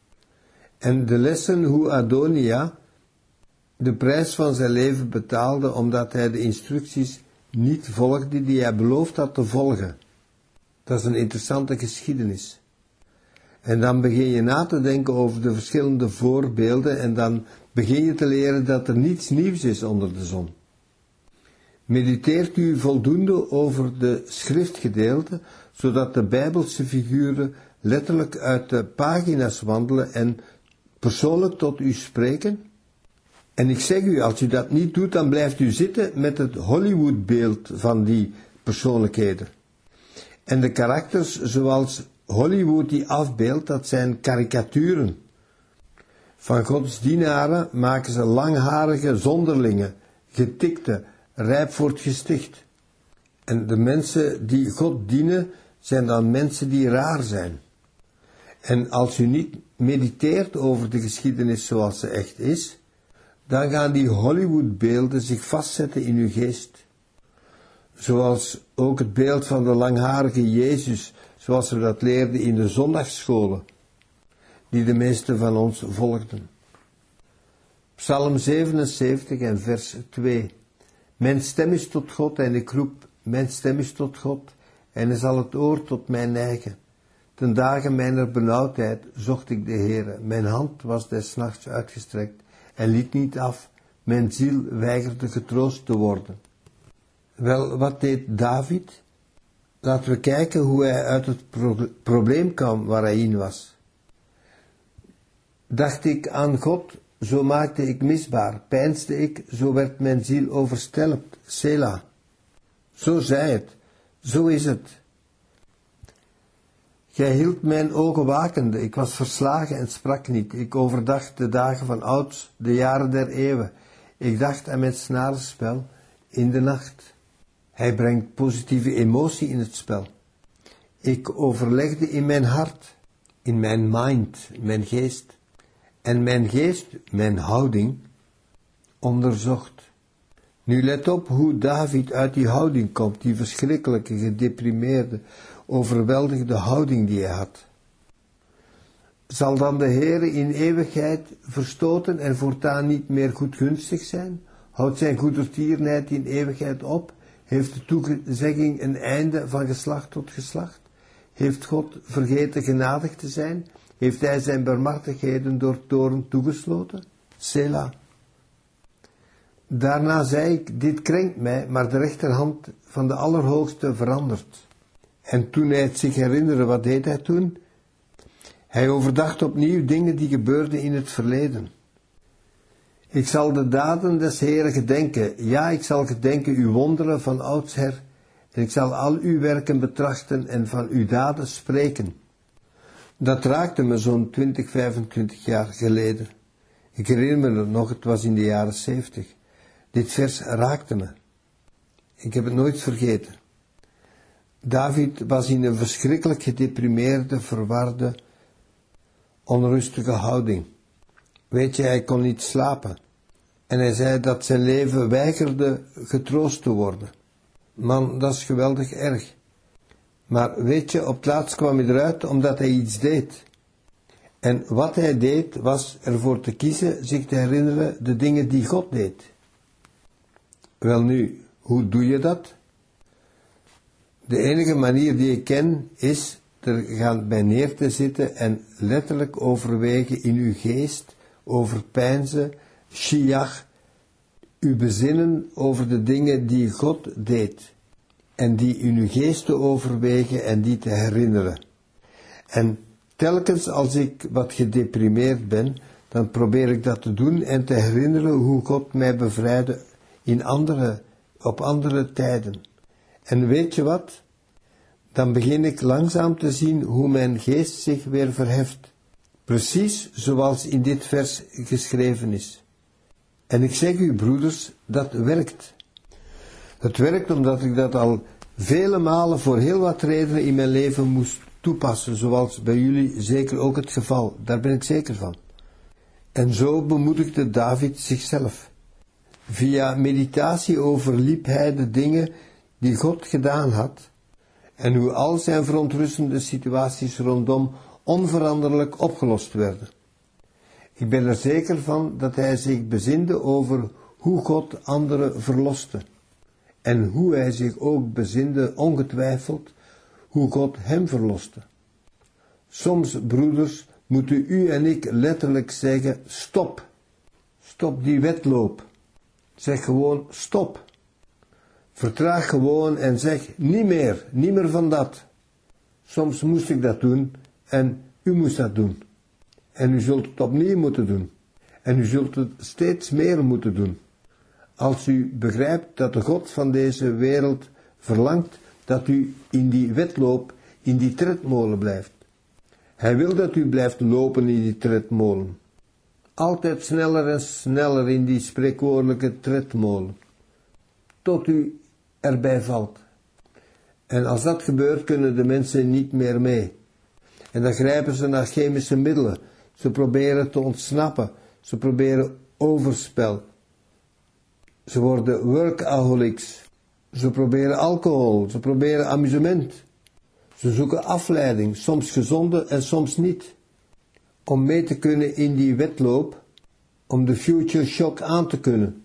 En de lessen hoe Adonia de prijs van zijn leven betaalde omdat hij de instructies niet volgde die hij beloofd had te volgen. Dat is een interessante geschiedenis. En dan begin je na te denken over de verschillende voorbeelden en dan begin je te leren dat er niets nieuws is onder de zon. Mediteert u voldoende over de schriftgedeelten, zodat de Bijbelse figuren letterlijk uit de pagina's wandelen en persoonlijk tot u spreken? En ik zeg u, als u dat niet doet, dan blijft u zitten met het Hollywoodbeeld van die persoonlijkheden. En de karakters zoals Hollywood die afbeeldt, dat zijn karikaturen. Van Gods dienaren maken ze langharige zonderlingen, getikte, rijp voor het gesticht. En de mensen die God dienen, zijn dan mensen die raar zijn. En als u niet mediteert over de geschiedenis zoals ze echt is, dan gaan die Hollywoodbeelden zich vastzetten in uw geest. Zoals ook het beeld van de langharige Jezus, zoals we dat leerden in de zondagsscholen, die de meesten van ons volgden. Psalm zevenenzeventig en vers twee. Mijn stem is tot God en ik roep, mijn stem is tot God en hij zal het oor tot mij neigen. Ten dagen mijner benauwdheid zocht ik de Heere, mijn hand was des nachts uitgestrekt en liet niet af, mijn ziel weigerde getroost te worden. Wel, wat deed David? Laten we kijken hoe hij uit het pro- probleem kwam waar hij in was. Dacht ik aan God, zo maakte ik misbaar, peinsde ik, zo werd mijn ziel overstelpt, Selah. Zo zei het, zo is het. Gij hield mijn ogen wakende, ik was verslagen en sprak niet. Ik overdacht de dagen van ouds, de jaren der eeuwen. Ik dacht aan mijn snarenspel in de nacht. Hij brengt positieve emotie in het spel. Ik overlegde in mijn hart, in mijn mind, mijn geest. En mijn geest, mijn houding, onderzocht. Nu let op hoe David uit die houding komt, die verschrikkelijke, gedeprimeerde, overweldigde houding die hij had. Zal dan de Heere in eeuwigheid verstoten en voortaan niet meer goedgunstig zijn? Houdt zijn goedertierenheid in eeuwigheid op? Heeft de toezegging een einde van geslacht tot geslacht? Heeft God vergeten genadig te zijn? Heeft hij zijn barmhartigheden door toorn toegesloten? Selah. Daarna zei ik, dit krenkt mij, maar de rechterhand van de Allerhoogste verandert. En toen hij het zich herinnerde, wat deed hij toen? Hij overdacht opnieuw dingen die gebeurden in het verleden. Ik zal de daden des Heeren gedenken, ja, ik zal gedenken uw wonderen van oudsher, en ik zal al uw werken betrachten en van uw daden spreken. Dat raakte me zo'n twintig, vijfentwintig jaar geleden. Ik herinner me het nog, het was in de jaren zeventig. Dit vers raakte me. Ik heb het nooit vergeten. David was in een verschrikkelijk gedeprimeerde, verwarde, onrustige houding. Weet je, hij kon niet slapen. En hij zei dat zijn leven weigerde getroost te worden. Man, dat is geweldig erg. Maar weet je, op het laatst kwam hij eruit omdat hij iets deed. En wat hij deed was ervoor te kiezen zich te herinneren de dingen die God deed. Welnu, hoe doe je dat? De enige manier die ik ken is er gaan bij neer te zitten en letterlijk overwegen in uw geest, overpeinzen, shiach, uw bezinnen over de dingen die God deed. En die in uw geest te overwegen en die te herinneren. En telkens als ik wat gedeprimeerd ben, dan probeer ik dat te doen en te herinneren hoe God mij bevrijdde in andere, op andere tijden. En weet je wat? Dan begin ik langzaam te zien hoe mijn geest zich weer verheft. Precies zoals in dit vers geschreven is. En ik zeg u, broeders, dat werkt. Het werkt omdat ik dat al vele malen voor heel wat redenen in mijn leven moest toepassen, zoals bij jullie zeker ook het geval. Daar ben ik zeker van. En zo bemoedigde David zichzelf. Via meditatie overliep hij de dingen die God gedaan had en hoe al zijn verontrustende situaties rondom onveranderlijk opgelost werden. Ik ben er zeker van dat hij zich bezinde over hoe God anderen verloste. En hoe hij zich ook bezinde, ongetwijfeld, hoe God hem verloste. Soms, broeders, moeten u en ik letterlijk zeggen, stop. Stop die wedloop. Zeg gewoon, stop. Vertraag gewoon en zeg, niet meer, niet meer van dat. Soms moest ik dat doen en u moest dat doen. En u zult het opnieuw moeten doen. En u zult het steeds meer moeten doen. Als u begrijpt dat de God van deze wereld verlangt dat u in die wedloop, in die tredmolen blijft. Hij wil dat u blijft lopen in die tredmolen. Altijd sneller en sneller in die spreekwoordelijke tredmolen. Tot u erbij valt. En als dat gebeurt, kunnen de mensen niet meer mee. En dan grijpen ze naar chemische middelen. Ze proberen te ontsnappen. Ze proberen overspel. Ze worden workaholics. Ze proberen alcohol. Ze proberen amusement. Ze zoeken afleiding, soms gezonde en soms niet. Om mee te kunnen in die wedloop, om de future shock aan te kunnen.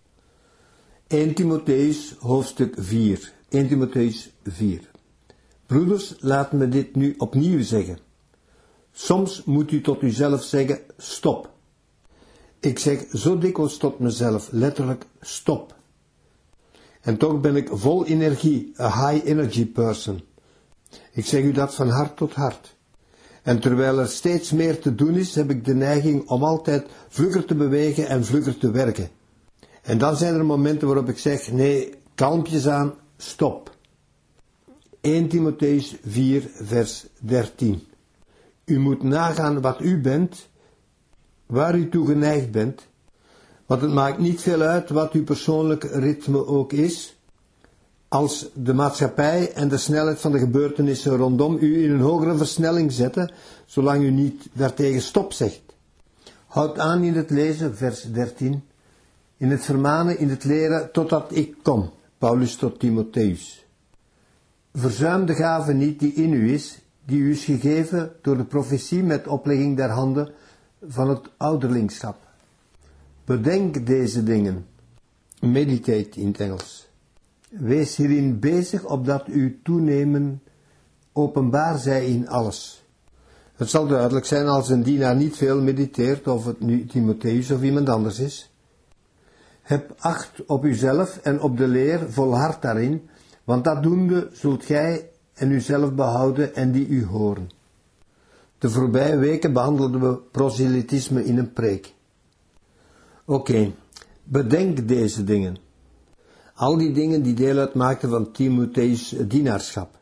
Eerste Timotheus hoofdstuk vier. Eerste Timotheus vier. Broeders, laat me dit nu opnieuw zeggen. Soms moet u tot uzelf zeggen, stop. Ik zeg zo dikwijls tot mezelf, letterlijk, stop. En toch ben ik vol energie, a high energy person. Ik zeg u dat van hart tot hart. En terwijl er steeds meer te doen is, heb ik de neiging om altijd vlugger te bewegen en vlugger te werken. En dan zijn er momenten waarop ik zeg, nee, kalmpjes aan, stop. Eerste Timotheus vier, vers dertien. U moet nagaan wat u bent, waar u toe geneigd bent, want het maakt niet veel uit wat uw persoonlijk ritme ook is, als de maatschappij en de snelheid van de gebeurtenissen rondom u in een hogere versnelling zetten, zolang u niet daartegen stop zegt. Houd aan in het lezen, vers dertien, in het vermanen, in het leren, totdat ik kom. Paulus tot Timotheus. Verzuim de gave niet die in u is, die u is gegeven door de profetie met oplegging der handen van het ouderlingschap. Bedenk deze dingen. Meditate in het Engels. Wees hierin bezig, opdat uw toenemen openbaar zij in alles. Het zal duidelijk zijn als een dienaar niet veel mediteert, of het nu Timotheus of iemand anders is. Heb acht op uzelf en op de leer, volhard daarin, want dat doende zult gij en uzelf behouden en die u horen. De voorbije weken behandelden we proselytisme in een preek. Oké, okay, bedenk deze dingen. Al die dingen die deel uitmaakten van Timotheus' dienaarschap.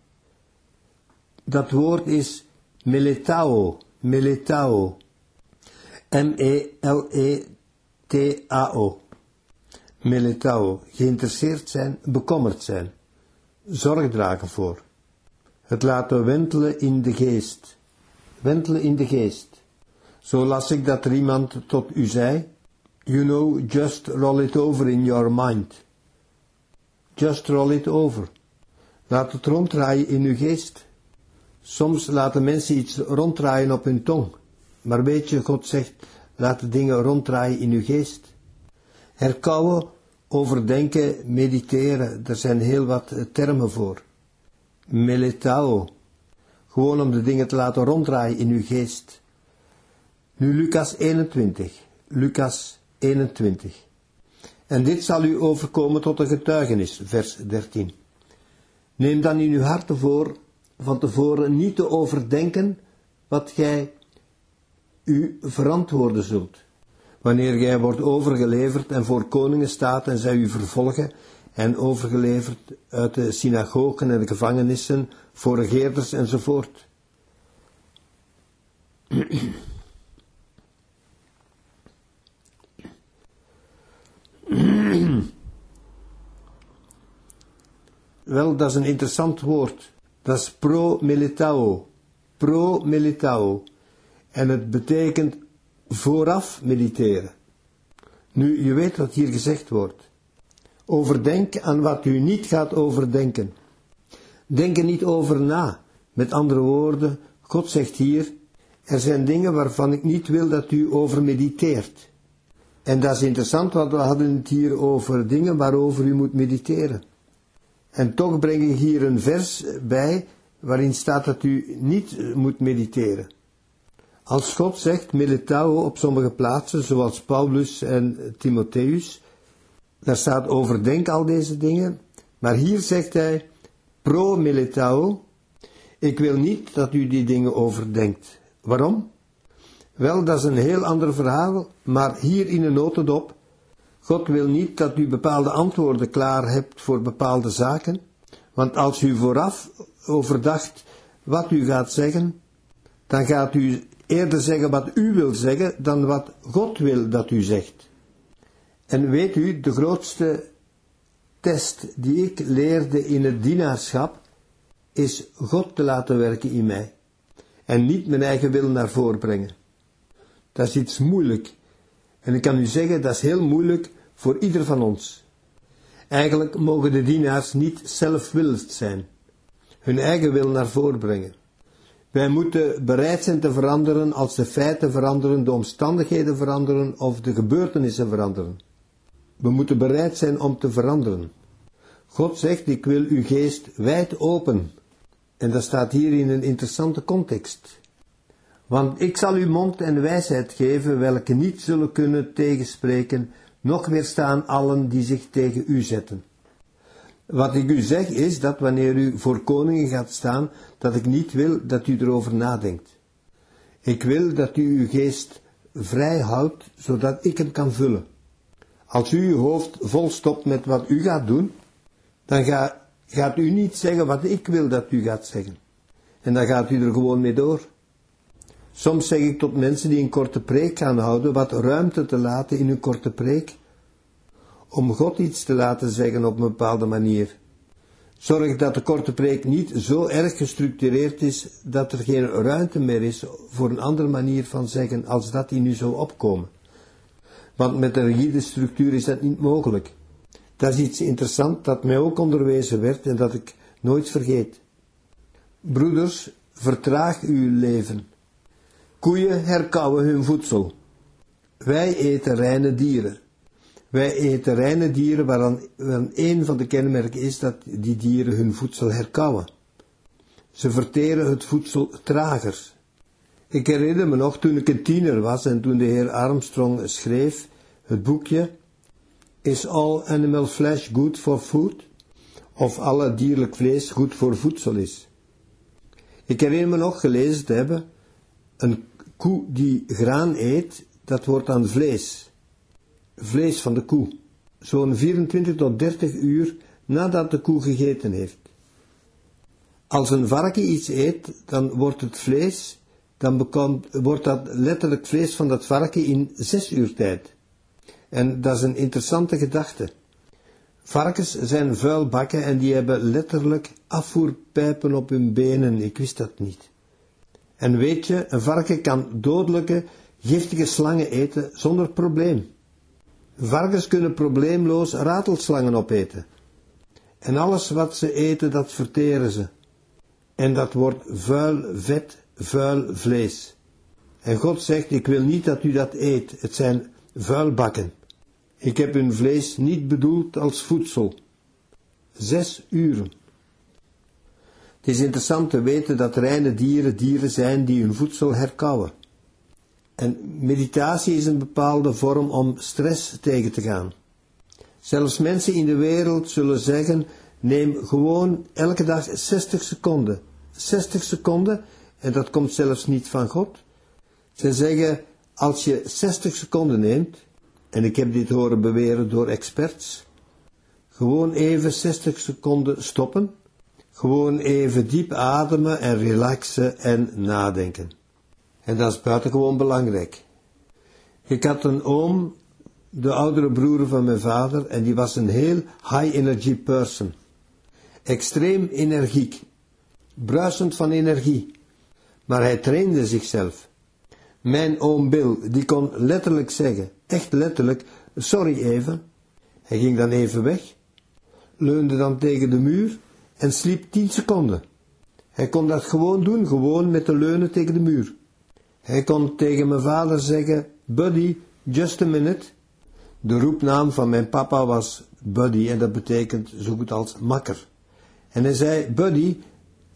Dat woord is meletao, meletao. M E L E T A O. Meletao, geïnteresseerd zijn, bekommerd zijn. Zorg dragen voor. Het laten wentelen in de geest. Wentelen in de geest. Zo las ik dat er iemand tot u zei, you know, just roll it over in your mind. Just roll it over. Laat het ronddraaien in uw geest. Soms laten mensen iets ronddraaien op hun tong. Maar weet je, God zegt, laat de dingen ronddraaien in uw geest. Herkauwen, overdenken, mediteren, er zijn heel wat termen voor. Meletao. Gewoon om de dingen te laten ronddraaien in uw geest. Nu Lucas eenentwintig. Lucas eenentwintig. En dit zal u overkomen tot een getuigenis, vers dertien. Neem dan in uw harten voor, van tevoren niet te overdenken wat gij u verantwoorden zult. Wanneer gij wordt overgeleverd en voor koningen staat en zij u vervolgen en overgeleverd uit de synagogen en de gevangenissen voor regeerders enzovoort. Wel, dat is een interessant woord. Dat is pro-militao. Pro-militao. En het betekent vooraf mediteren. Nu, je weet wat hier gezegd wordt. Overdenk aan wat u niet gaat overdenken. Denk er niet over na. Met andere woorden, God zegt hier, er zijn dingen waarvan ik niet wil dat u over mediteert. En dat is interessant, want we hadden het hier over dingen waarover u moet mediteren. En toch breng ik hier een vers bij waarin staat dat u niet moet mediteren. Als God zegt meletao op sommige plaatsen, zoals Paulus en Timotheus, daar staat overdenk al deze dingen, maar hier zegt hij pro meletao, ik wil niet dat u die dingen overdenkt. Waarom? Wel, dat is een heel ander verhaal, maar hier in een notendop, God wil niet dat u bepaalde antwoorden klaar hebt voor bepaalde zaken, want als u vooraf overdacht wat u gaat zeggen, dan gaat u eerder zeggen wat u wil zeggen dan wat God wil dat u zegt. En weet u, de grootste test die ik leerde in het dienaarschap, is God te laten werken in mij. En niet mijn eigen wil naar voren brengen. Dat is iets moeilijk. En ik kan u zeggen, dat is heel moeilijk voor ieder van ons. Eigenlijk mogen de dienaars niet zelfwillend zijn. Hun eigen wil naar voren brengen. Wij moeten bereid zijn te veranderen als de feiten veranderen, de omstandigheden veranderen of de gebeurtenissen veranderen. We moeten bereid zijn om te veranderen. God zegt, ik wil uw geest wijd open. En dat staat hier in een interessante context. Want ik zal u mond en wijsheid geven, welke niet zullen kunnen tegenspreken, noch weerstaan allen die zich tegen u zetten. Wat ik u zeg is dat wanneer u voor koningen gaat staan, dat ik niet wil dat u erover nadenkt. Ik wil dat u uw geest vrij houdt, zodat ik hem kan vullen. Als u uw hoofd volstopt met wat u gaat doen, dan ga, gaat u niet zeggen wat ik wil dat u gaat zeggen. En dan gaat u er gewoon mee door. Soms zeg ik tot mensen die een korte preek gaan houden, wat ruimte te laten in een korte preek, om God iets te laten zeggen op een bepaalde manier. Zorg dat de korte preek niet zo erg gestructureerd is, dat er geen ruimte meer is voor een andere manier van zeggen, als dat die nu zou opkomen. Want met een rigide structuur is dat niet mogelijk. Dat is iets interessants dat mij ook onderwezen werd en dat ik nooit vergeet. Broeders, vertraag uw leven. Koeien herkauwen hun voedsel. Wij eten reine dieren. Wij eten reine dieren waaraan, waaraan een van de kenmerken is dat die dieren hun voedsel herkauwen. Ze verteren het voedsel trager. Ik herinner me nog toen ik een tiener was en toen de heer Armstrong schreef het boekje Is all animal flesh good for food? Of alle dierlijk vlees goed voor voedsel is. Ik herinner me nog gelezen te hebben, een koe die graan eet, dat wordt dan vlees. Vlees van de koe. Zo'n vierentwintig tot dertig uur nadat de koe gegeten heeft. Als een varken iets eet, dan wordt het vlees, dan bekomt, wordt dat letterlijk vlees van dat varken in zes uur tijd. En dat is een interessante gedachte. Varkens zijn vuilbakken en die hebben letterlijk afvoerpijpen op hun benen, ik wist dat niet. En weet je, een varken kan dodelijke, giftige slangen eten zonder probleem. Varkens kunnen probleemloos ratelslangen opeten. En alles wat ze eten, dat verteren ze. En dat wordt vuil vet, vuil vlees. En God zegt, ik wil niet dat u dat eet, het zijn vuilbakken. Ik heb hun vlees niet bedoeld als voedsel. Zes uren. Het is interessant te weten dat reine dieren dieren zijn die hun voedsel herkauwen. En meditatie is een bepaalde vorm om stress tegen te gaan. Zelfs mensen in de wereld zullen zeggen, neem gewoon elke dag zestig seconden. zestig seconden, en dat komt zelfs niet van God. Ze zeggen, als je zestig seconden neemt, en ik heb dit horen beweren door experts, gewoon even zestig seconden stoppen, gewoon even diep ademen en relaxen en nadenken. En dat is buitengewoon belangrijk. Ik had een oom, de oudere broer van mijn vader, en die was een heel high energy person. Extreem energiek, bruisend van energie, maar hij trainde zichzelf. Mijn oom Bill, die kon letterlijk zeggen, echt letterlijk, sorry even. Hij ging dan even weg, leunde dan tegen de muur en sliep tien seconden. Hij kon dat gewoon doen, gewoon met de leunen tegen de muur. Hij kon tegen mijn vader zeggen, Buddy, just a minute. De roepnaam van mijn papa was Buddy en dat betekent zo goed als makker. En hij zei, Buddy,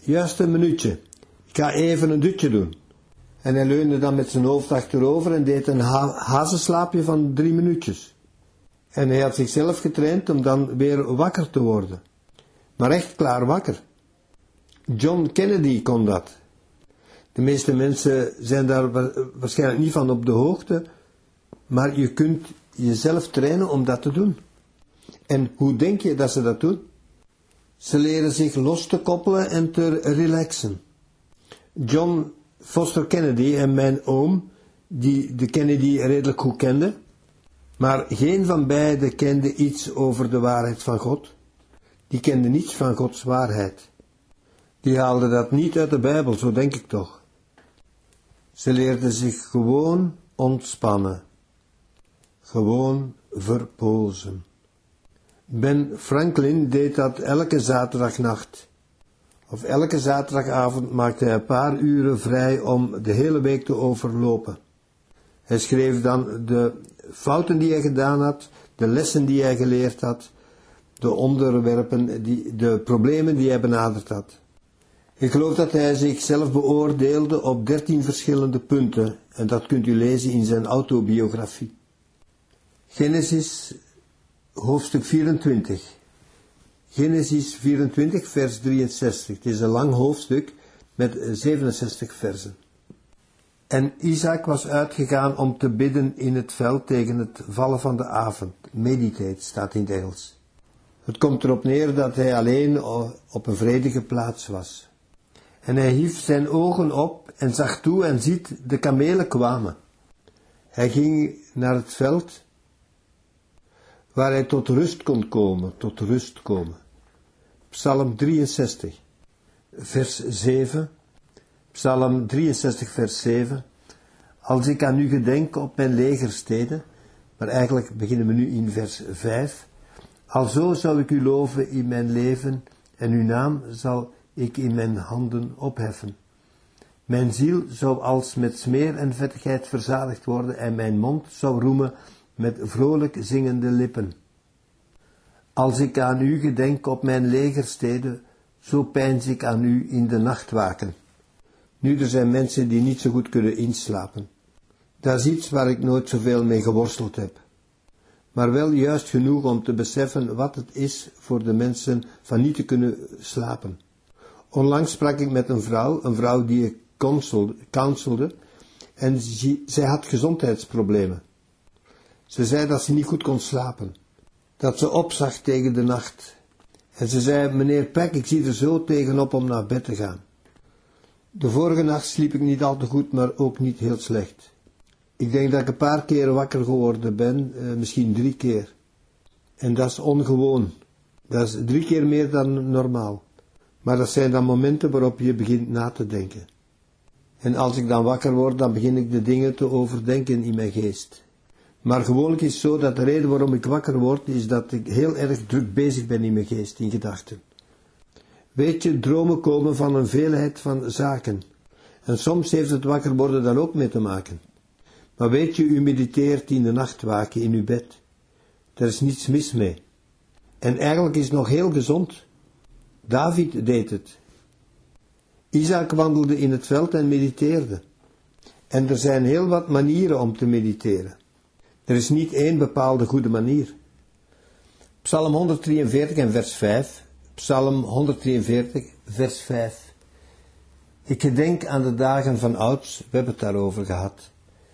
juist een minuutje. Ik ga even een dutje doen. En hij leunde dan met zijn hoofd achterover en deed een ha- hazenslaapje van drie minuutjes. En hij had zichzelf getraind om dan weer wakker te worden. Maar echt klaar wakker. John Kennedy kon dat. De meeste mensen zijn daar waarschijnlijk niet van op de hoogte, maar je kunt jezelf trainen om dat te doen. En hoe denk je dat ze dat doen? Ze leren zich los te koppelen en te relaxen. John Foster Kennedy en mijn oom, die de Kennedy redelijk goed kende, maar geen van beiden kende iets over de waarheid van God. Die kende niets van Gods waarheid. Die haalden dat niet uit de Bijbel, zo denk ik toch. Ze leerden zich gewoon ontspannen. Gewoon verpozen. Ben Franklin deed dat elke zaterdagnacht. Of elke zaterdagavond maakte hij een paar uren vrij om de hele week te overlopen. Hij schreef dan de fouten die hij gedaan had, de lessen die hij geleerd had, de onderwerpen, die, de problemen die hij benaderd had. Ik geloof dat hij zichzelf beoordeelde op dertien verschillende punten, en dat kunt u lezen in zijn autobiografie. Genesis hoofdstuk vierentwintig. Genesis vierentwintig, vers drieënzestig. Het is een lang hoofdstuk met zevenenzestig versen. En Isaac was uitgegaan om te bidden in het veld tegen het vallen van de avond. Meditate staat in het Engels. Het komt erop neer dat hij alleen op een vredige plaats was. En hij hief zijn ogen op en zag toe en ziet, de kamelen kwamen. Hij ging naar het veld waar hij tot rust kon komen, tot rust komen. Psalm drieënzestig, vers zeven. Psalm drieënzestig, vers zeven. Als ik aan u gedenk op mijn legersteden, maar eigenlijk beginnen we nu in vers vijf. Alzo zal ik u loven in mijn leven en uw naam zal ik in mijn handen opheffen. Mijn ziel zou als met smeer en vettigheid verzadigd worden en mijn mond zou roemen met vrolijk zingende lippen. Als ik aan u gedenk op mijn legersteden, zo pijns ik aan u in de nachtwaken. Nu, er zijn mensen die niet zo goed kunnen inslapen. Dat is iets waar ik nooit zoveel mee geworsteld heb. Maar wel juist genoeg om te beseffen wat het is voor de mensen van niet te kunnen slapen. Onlangs sprak ik met een vrouw, een vrouw die ik counselde, en zij had gezondheidsproblemen. Ze zei dat ze niet goed kon slapen, dat ze opzag tegen de nacht. En ze zei, meneer Peck, ik zie er zo tegenop om naar bed te gaan. De vorige nacht sliep ik niet al te goed, maar ook niet heel slecht. Ik denk dat ik een paar keer wakker geworden ben, eh, misschien drie keer. En dat is ongewoon. Dat is drie keer meer dan normaal. Maar dat zijn dan momenten waarop je begint na te denken. En als ik dan wakker word, dan begin ik de dingen te overdenken in mijn geest. Maar gewoonlijk is het zo dat de reden waarom ik wakker word, is dat ik heel erg druk bezig ben in mijn geest, in gedachten. Weet je, dromen komen van een veelheid van zaken. En soms heeft het wakker worden dan ook mee te maken. Maar weet je, u mediteert in de nachtwaken in uw bed. Daar is niets mis mee. En eigenlijk is het nog heel gezond. David deed het. Isaac wandelde in het veld en mediteerde. En er zijn heel wat manieren om te mediteren. Er is niet één bepaalde goede manier. Psalm honderddrieënveertig en vers vijf. Psalm honderddrieënveertig, vers vijf. Ik gedenk aan de dagen van ouds, we hebben het daarover gehad.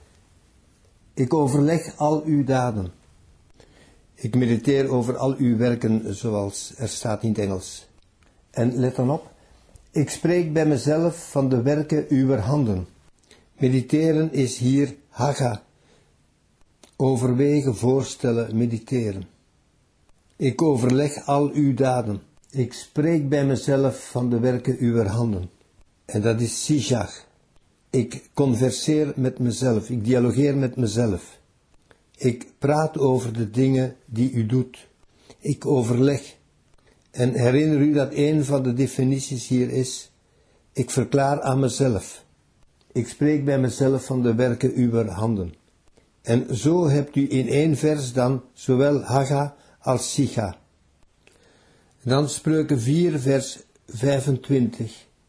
Ik overleg al uw daden. Ik mediteer over al uw werken, zoals er staat in het Engels. En let dan op, ik spreek bij mezelf van de werken uw handen. Mediteren is hier haga. Overwegen, voorstellen, mediteren. Ik overleg al uw daden. Ik spreek bij mezelf van de werken uw handen. En dat is sijach. Ik converseer met mezelf, ik dialogeer met mezelf. Ik praat over de dingen die u doet. Ik overleg. En herinner u dat een van de definities hier is, ik verklaar aan mezelf. Ik spreek bij mezelf van de werken uw handen. En zo hebt u in één vers dan zowel haga als sicha. Dan Spreuken vier vers vijfentwintig.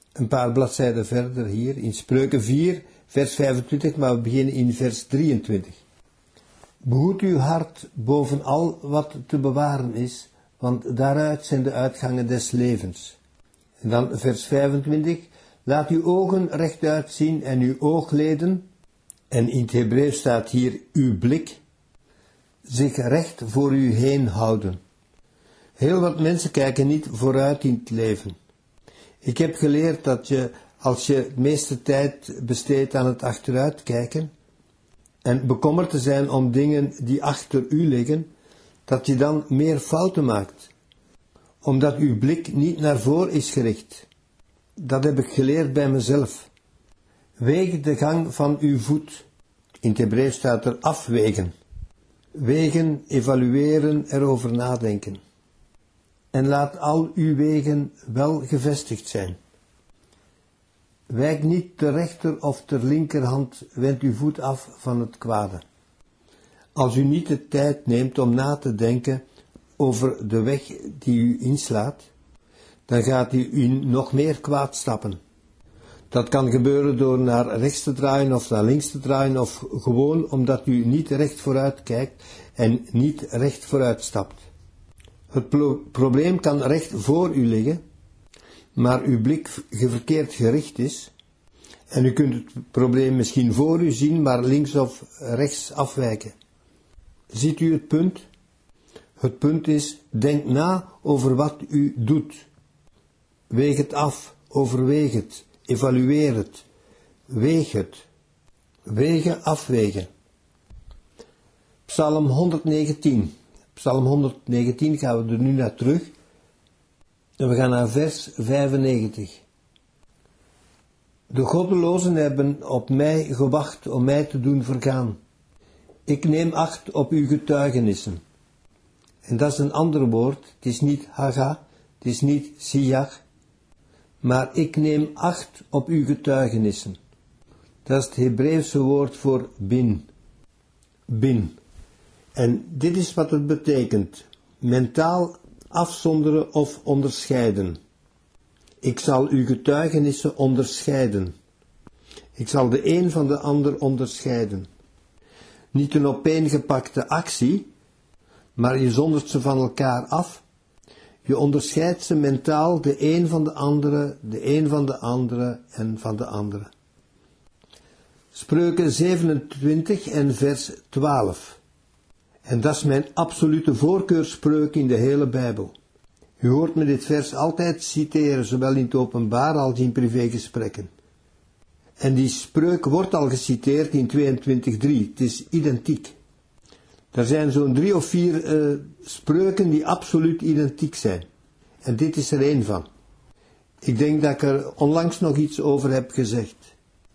een paar bladzijden verder hier, in Spreuken vier, vers vijfentwintig, maar we beginnen in vers drieëntwintig. Behoed uw hart boven al wat te bewaren is, want daaruit zijn de uitgangen des levens. En dan vers vijfentwintig, laat uw ogen rechtuit zien en uw oogleden, en in het Hebreeuws staat hier uw blik, zich recht voor u heen houden. Heel wat mensen kijken niet vooruit in het leven. Ik heb geleerd dat je, als je de meeste tijd besteedt aan het achteruitkijken en bekommerd te zijn om dingen die achter u liggen, dat je dan meer fouten maakt, omdat uw blik niet naar voren is gericht. Dat heb ik geleerd bij mezelf. Weeg de gang van uw voet. In het Hebreeuws staat er afwegen. Wegen, evalueren, erover nadenken. En laat al uw wegen wel gevestigd zijn. Wijk niet ter rechter of ter linkerhand, wend uw voet af van het kwade. Als u niet de tijd neemt om na te denken over de weg die u inslaat, dan gaat u nog meer kwaad stappen. Dat kan gebeuren door naar rechts te draaien of naar links te draaien, of gewoon omdat u niet recht vooruit kijkt en niet recht vooruit stapt. Het pro- probleem kan recht voor u liggen, maar uw blik verkeerd gericht is, en u kunt het probleem misschien voor u zien, maar links of rechts afwijken. Ziet u het punt? Het punt is, denk na over wat u doet. Weeg het af, overweeg het, evalueer het, weeg het. Wegen, afwegen. Psalm honderdnegentien. Psalm honderdnegentien gaan we er nu naar terug. En we gaan naar vers vijfennegentig. De goddelozen hebben op mij gewacht om mij te doen vergaan. Ik neem acht op uw getuigenissen. En dat is een ander woord. Het is niet haga, het is niet siyach. Maar ik neem acht op uw getuigenissen. Dat is het Hebreeuwse woord voor bin. Bin. En dit is wat het betekent. Mentaal afzonderen of onderscheiden. Ik zal uw getuigenissen onderscheiden. Ik zal de een van de ander onderscheiden. Niet een opeengepakte actie, maar je zondert ze van elkaar af. Je onderscheidt ze mentaal de een van de andere, de een van de andere en van de andere. Spreuken zevenentwintig en vers twaalf. En dat is mijn absolute voorkeurspreuk in de hele Bijbel. U hoort me dit vers altijd citeren, zowel in het openbaar als in privégesprekken. En die spreuk wordt al geciteerd in tweeëntwintig drie. Het is identiek. Er zijn zo'n drie of vier uh, spreuken die absoluut identiek zijn. En dit is er één van. Ik denk dat ik er onlangs nog iets over heb gezegd.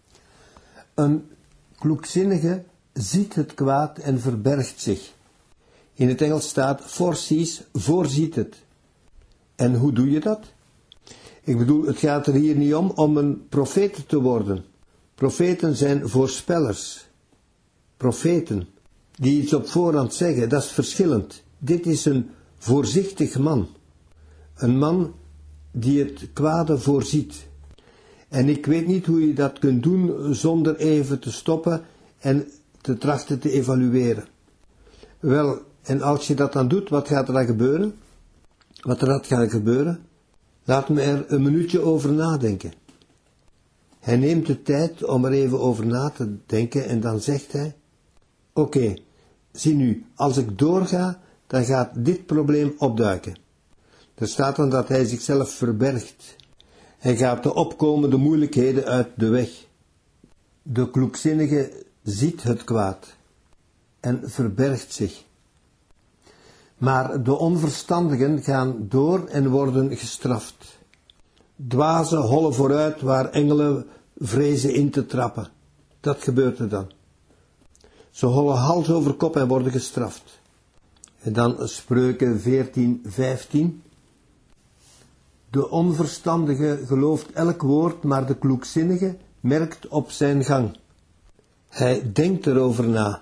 Een kloekzinnige ziet het kwaad en verbergt zich. In het Engels staat foresees, voorziet het. En hoe doe je dat? Ik bedoel, het gaat er hier niet om om een profeet te worden. Profeten zijn voorspellers. Profeten, die iets op voorhand zeggen, dat is verschillend. Dit is een voorzichtig man. Een man die het kwade voorziet. En ik weet niet hoe je dat kunt doen zonder even te stoppen en te trachten te evalueren. Wel, en als je dat dan doet, wat gaat er dan gebeuren? Wat er dan gaat gebeuren? Laat me er een minuutje over nadenken. Hij neemt de tijd om er even over na te denken en dan zegt hij, oké, okay, zie nu, als ik doorga, dan gaat dit probleem opduiken. Er staat dan dat hij zichzelf verbergt. Hij gaat de opkomende moeilijkheden uit de weg. De kloekzinnige ziet het kwaad en verbergt zich. Maar de onverstandigen gaan door en worden gestraft. Dwazen hollen vooruit waar engelen vrezen in te trappen. Dat gebeurt er dan. Ze hollen hals over kop en worden gestraft. En dan Spreuken veertien vijftien. De onverstandige gelooft elk woord, maar de kloekzinnige merkt op zijn gang. Hij denkt erover na.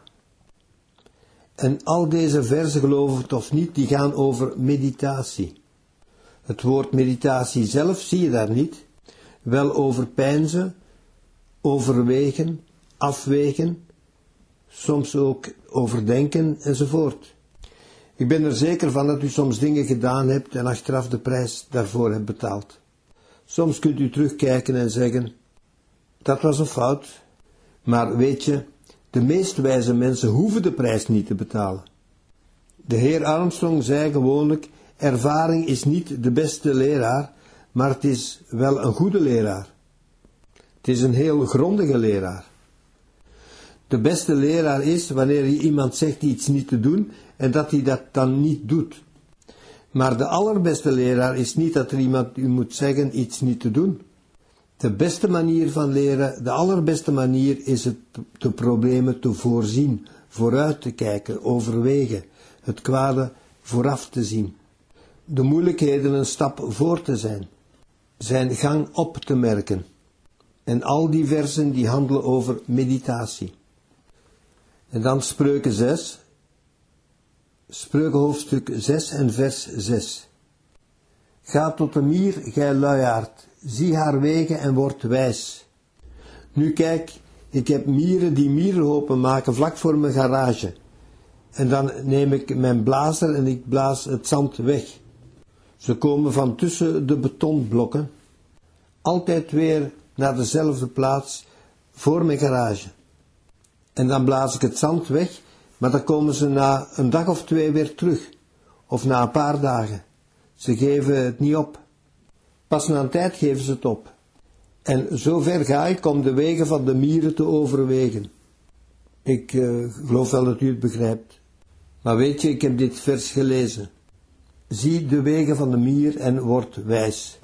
En al deze verzen, geloof het of niet, die gaan over meditatie. Het woord meditatie zelf zie je daar niet. wel overpeinzen, overwegen, afwegen, soms ook overdenken enzovoort. Ik ben er zeker van dat u soms dingen gedaan hebt en achteraf de prijs daarvoor hebt betaald. Soms kunt u terugkijken en zeggen, dat was een fout, maar weet je, de meest wijze mensen hoeven de prijs niet te betalen. De heer Armstrong zei gewoonlijk, ervaring is niet de beste leraar, maar het is wel een goede leraar. Het is een heel grondige leraar. De beste leraar is wanneer je iemand zegt iets niet te doen en dat hij dat dan niet doet. Maar de allerbeste leraar is niet dat er iemand u moet zeggen iets niet te doen. De beste manier van leren, de allerbeste manier is het de problemen te voorzien, vooruit te kijken, overwegen, het kwade vooraf te zien. De moeilijkheden een stap voor te zijn, zijn gang op te merken. En al die versen die handelen over meditatie. En dan Spreuken zes, Spreuken hoofdstuk zes en vers zes. Ga tot de mier, gij luiaard, zie haar wegen en word wijs. Nu kijk, ik heb mieren die mierenhopen maken vlak voor mijn garage. En dan neem ik mijn blazer en ik blaas het zand weg. Ze komen van tussen de betonblokken, altijd weer naar dezelfde plaats voor mijn garage. En dan blaas ik het zand weg, maar dan komen ze na een dag of twee weer terug, of na een paar dagen. Ze geven het niet op. Pas na een tijd geven ze het op. En zo ver ga ik om de wegen van de mieren te overwegen. Ik uh, geloof wel dat u het begrijpt. Maar weet je, ik heb dit vers gelezen. Zie de wegen van de mier en word wijs.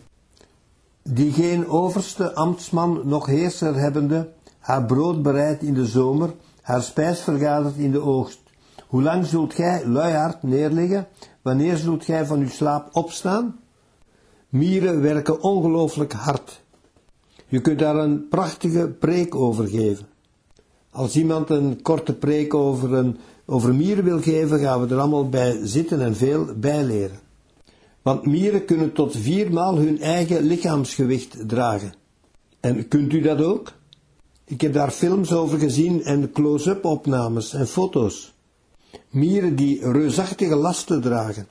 Die geen overste, ambtsman, noch heerser hebbende, haar brood bereidt in de zomer, haar spijs vergadert in de oogst. Hoe lang zult gij, luiaard, neerliggen? Wanneer zult gij van uw slaap opstaan? Mieren werken ongelooflijk hard. Je kunt daar een prachtige preek over geven. Als iemand een korte preek over, een, over mieren wil geven, gaan we er allemaal bij zitten en veel bijleren. Want mieren kunnen tot viermaal hun eigen lichaamsgewicht dragen. En kunt u dat ook? Ik heb daar films over gezien en close-up opnames en foto's. Mieren die reusachtige lasten dragen.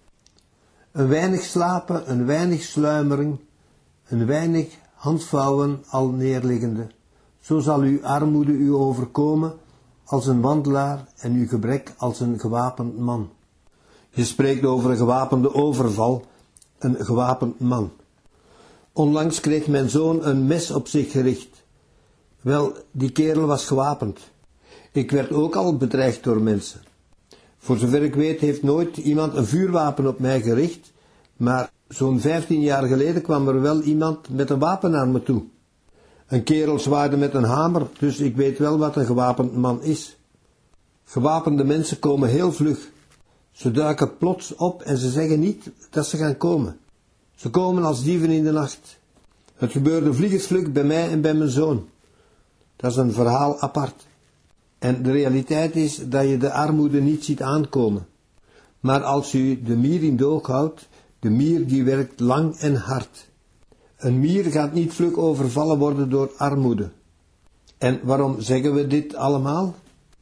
Een weinig slapen, een weinig sluimering, een weinig handvouwen al neerliggende. Zo zal uw armoede u overkomen als een wandelaar en uw gebrek als een gewapend man. Je spreekt over een gewapende overval, een gewapend man. Onlangs kreeg mijn zoon een mes op zich gericht. Wel, die kerel was gewapend. Ik werd ook al bedreigd door mensen. Voor zover ik weet heeft nooit iemand een vuurwapen op mij gericht, maar zo'n vijftien jaar geleden kwam er wel iemand met een wapen naar me toe. Een kerel zwaaide met een hamer, dus ik weet wel wat een gewapend man is. Gewapende mensen komen heel vlug. Ze duiken plots op en ze zeggen niet dat ze gaan komen. Ze komen als dieven in de nacht. Het gebeurde vliegensvlug bij mij en bij mijn zoon. Dat is een verhaal apart. En de realiteit is dat je de armoede niet ziet aankomen. Maar als u de mier in de oog houdt, de mier die werkt lang en hard. Een mier gaat niet vlug overvallen worden door armoede. En waarom zeggen we dit allemaal?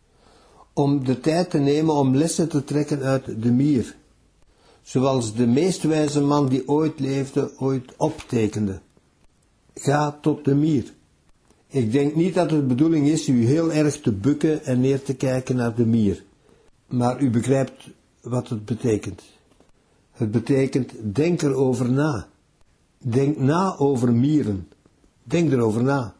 Om de tijd te nemen om lessen te trekken uit de mier. Zoals de meest wijze man die ooit leefde, ooit optekende. Ga tot de mier. Ik denk niet dat het de bedoeling is u heel erg te bukken en neer te kijken naar de mier. Maar u begrijpt wat het betekent. Het betekent, denk erover na. Denk na over mieren. Denk erover na.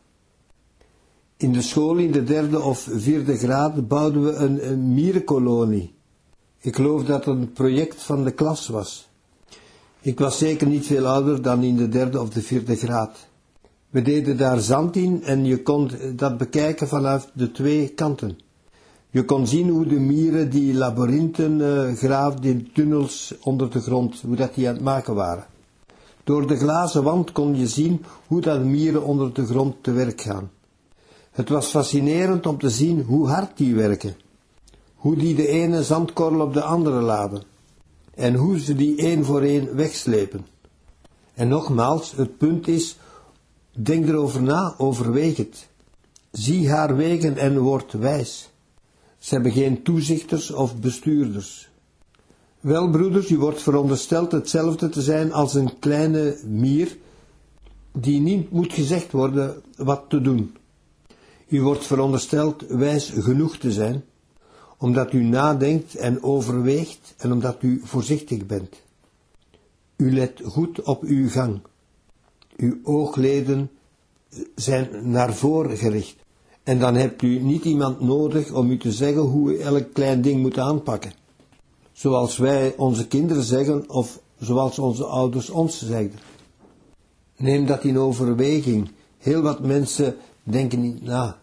In de school in de derde of vierde graad bouwden we een, een mierenkolonie. Ik geloof dat het een project van de klas was. Ik was zeker niet veel ouder dan in de derde of de vierde graad. We deden daar zand in en je kon dat bekijken vanuit de twee kanten. Je kon zien hoe de mieren die labyrinthen uh, graafden in tunnels onder de grond, hoe dat die aan het maken waren. Door de glazen wand kon je zien hoe dat mieren onder de grond te werk gaan. Het was fascinerend om te zien hoe hard die werken. Hoe die de ene zandkorrel op de andere laden. En hoe ze die één voor één wegslepen. En nogmaals, het punt is Denk erover na, overweeg het. Zie haar wegen en word wijs. Ze hebben geen toezichters of bestuurders. Wel, broeders, u wordt verondersteld hetzelfde te zijn als een kleine mier, die niet moet gezegd worden wat te doen. U wordt verondersteld wijs genoeg te zijn, omdat u nadenkt en overweegt en omdat u voorzichtig bent. U let goed op uw gang. Uw oogleden zijn naar voren gericht. En dan hebt u niet iemand nodig om u te zeggen hoe u elk klein ding moet aanpakken. Zoals wij onze kinderen zeggen of zoals onze ouders ons zeiden. Neem dat in overweging. Heel wat mensen denken niet na.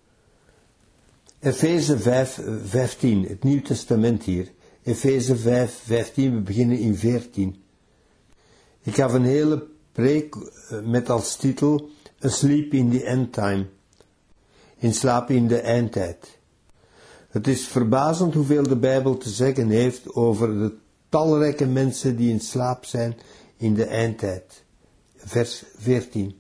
Efeze vijf, vijftien, het Nieuw Testament hier. Efeze vijf, vijftien, we beginnen in veertien. Ik gaf een hele preek met als titel Asleep in the End Time. In slaap in de eindtijd. Het is verbazend hoeveel de Bijbel te zeggen heeft over de talrijke mensen die in slaap zijn in de eindtijd. Vers veertien.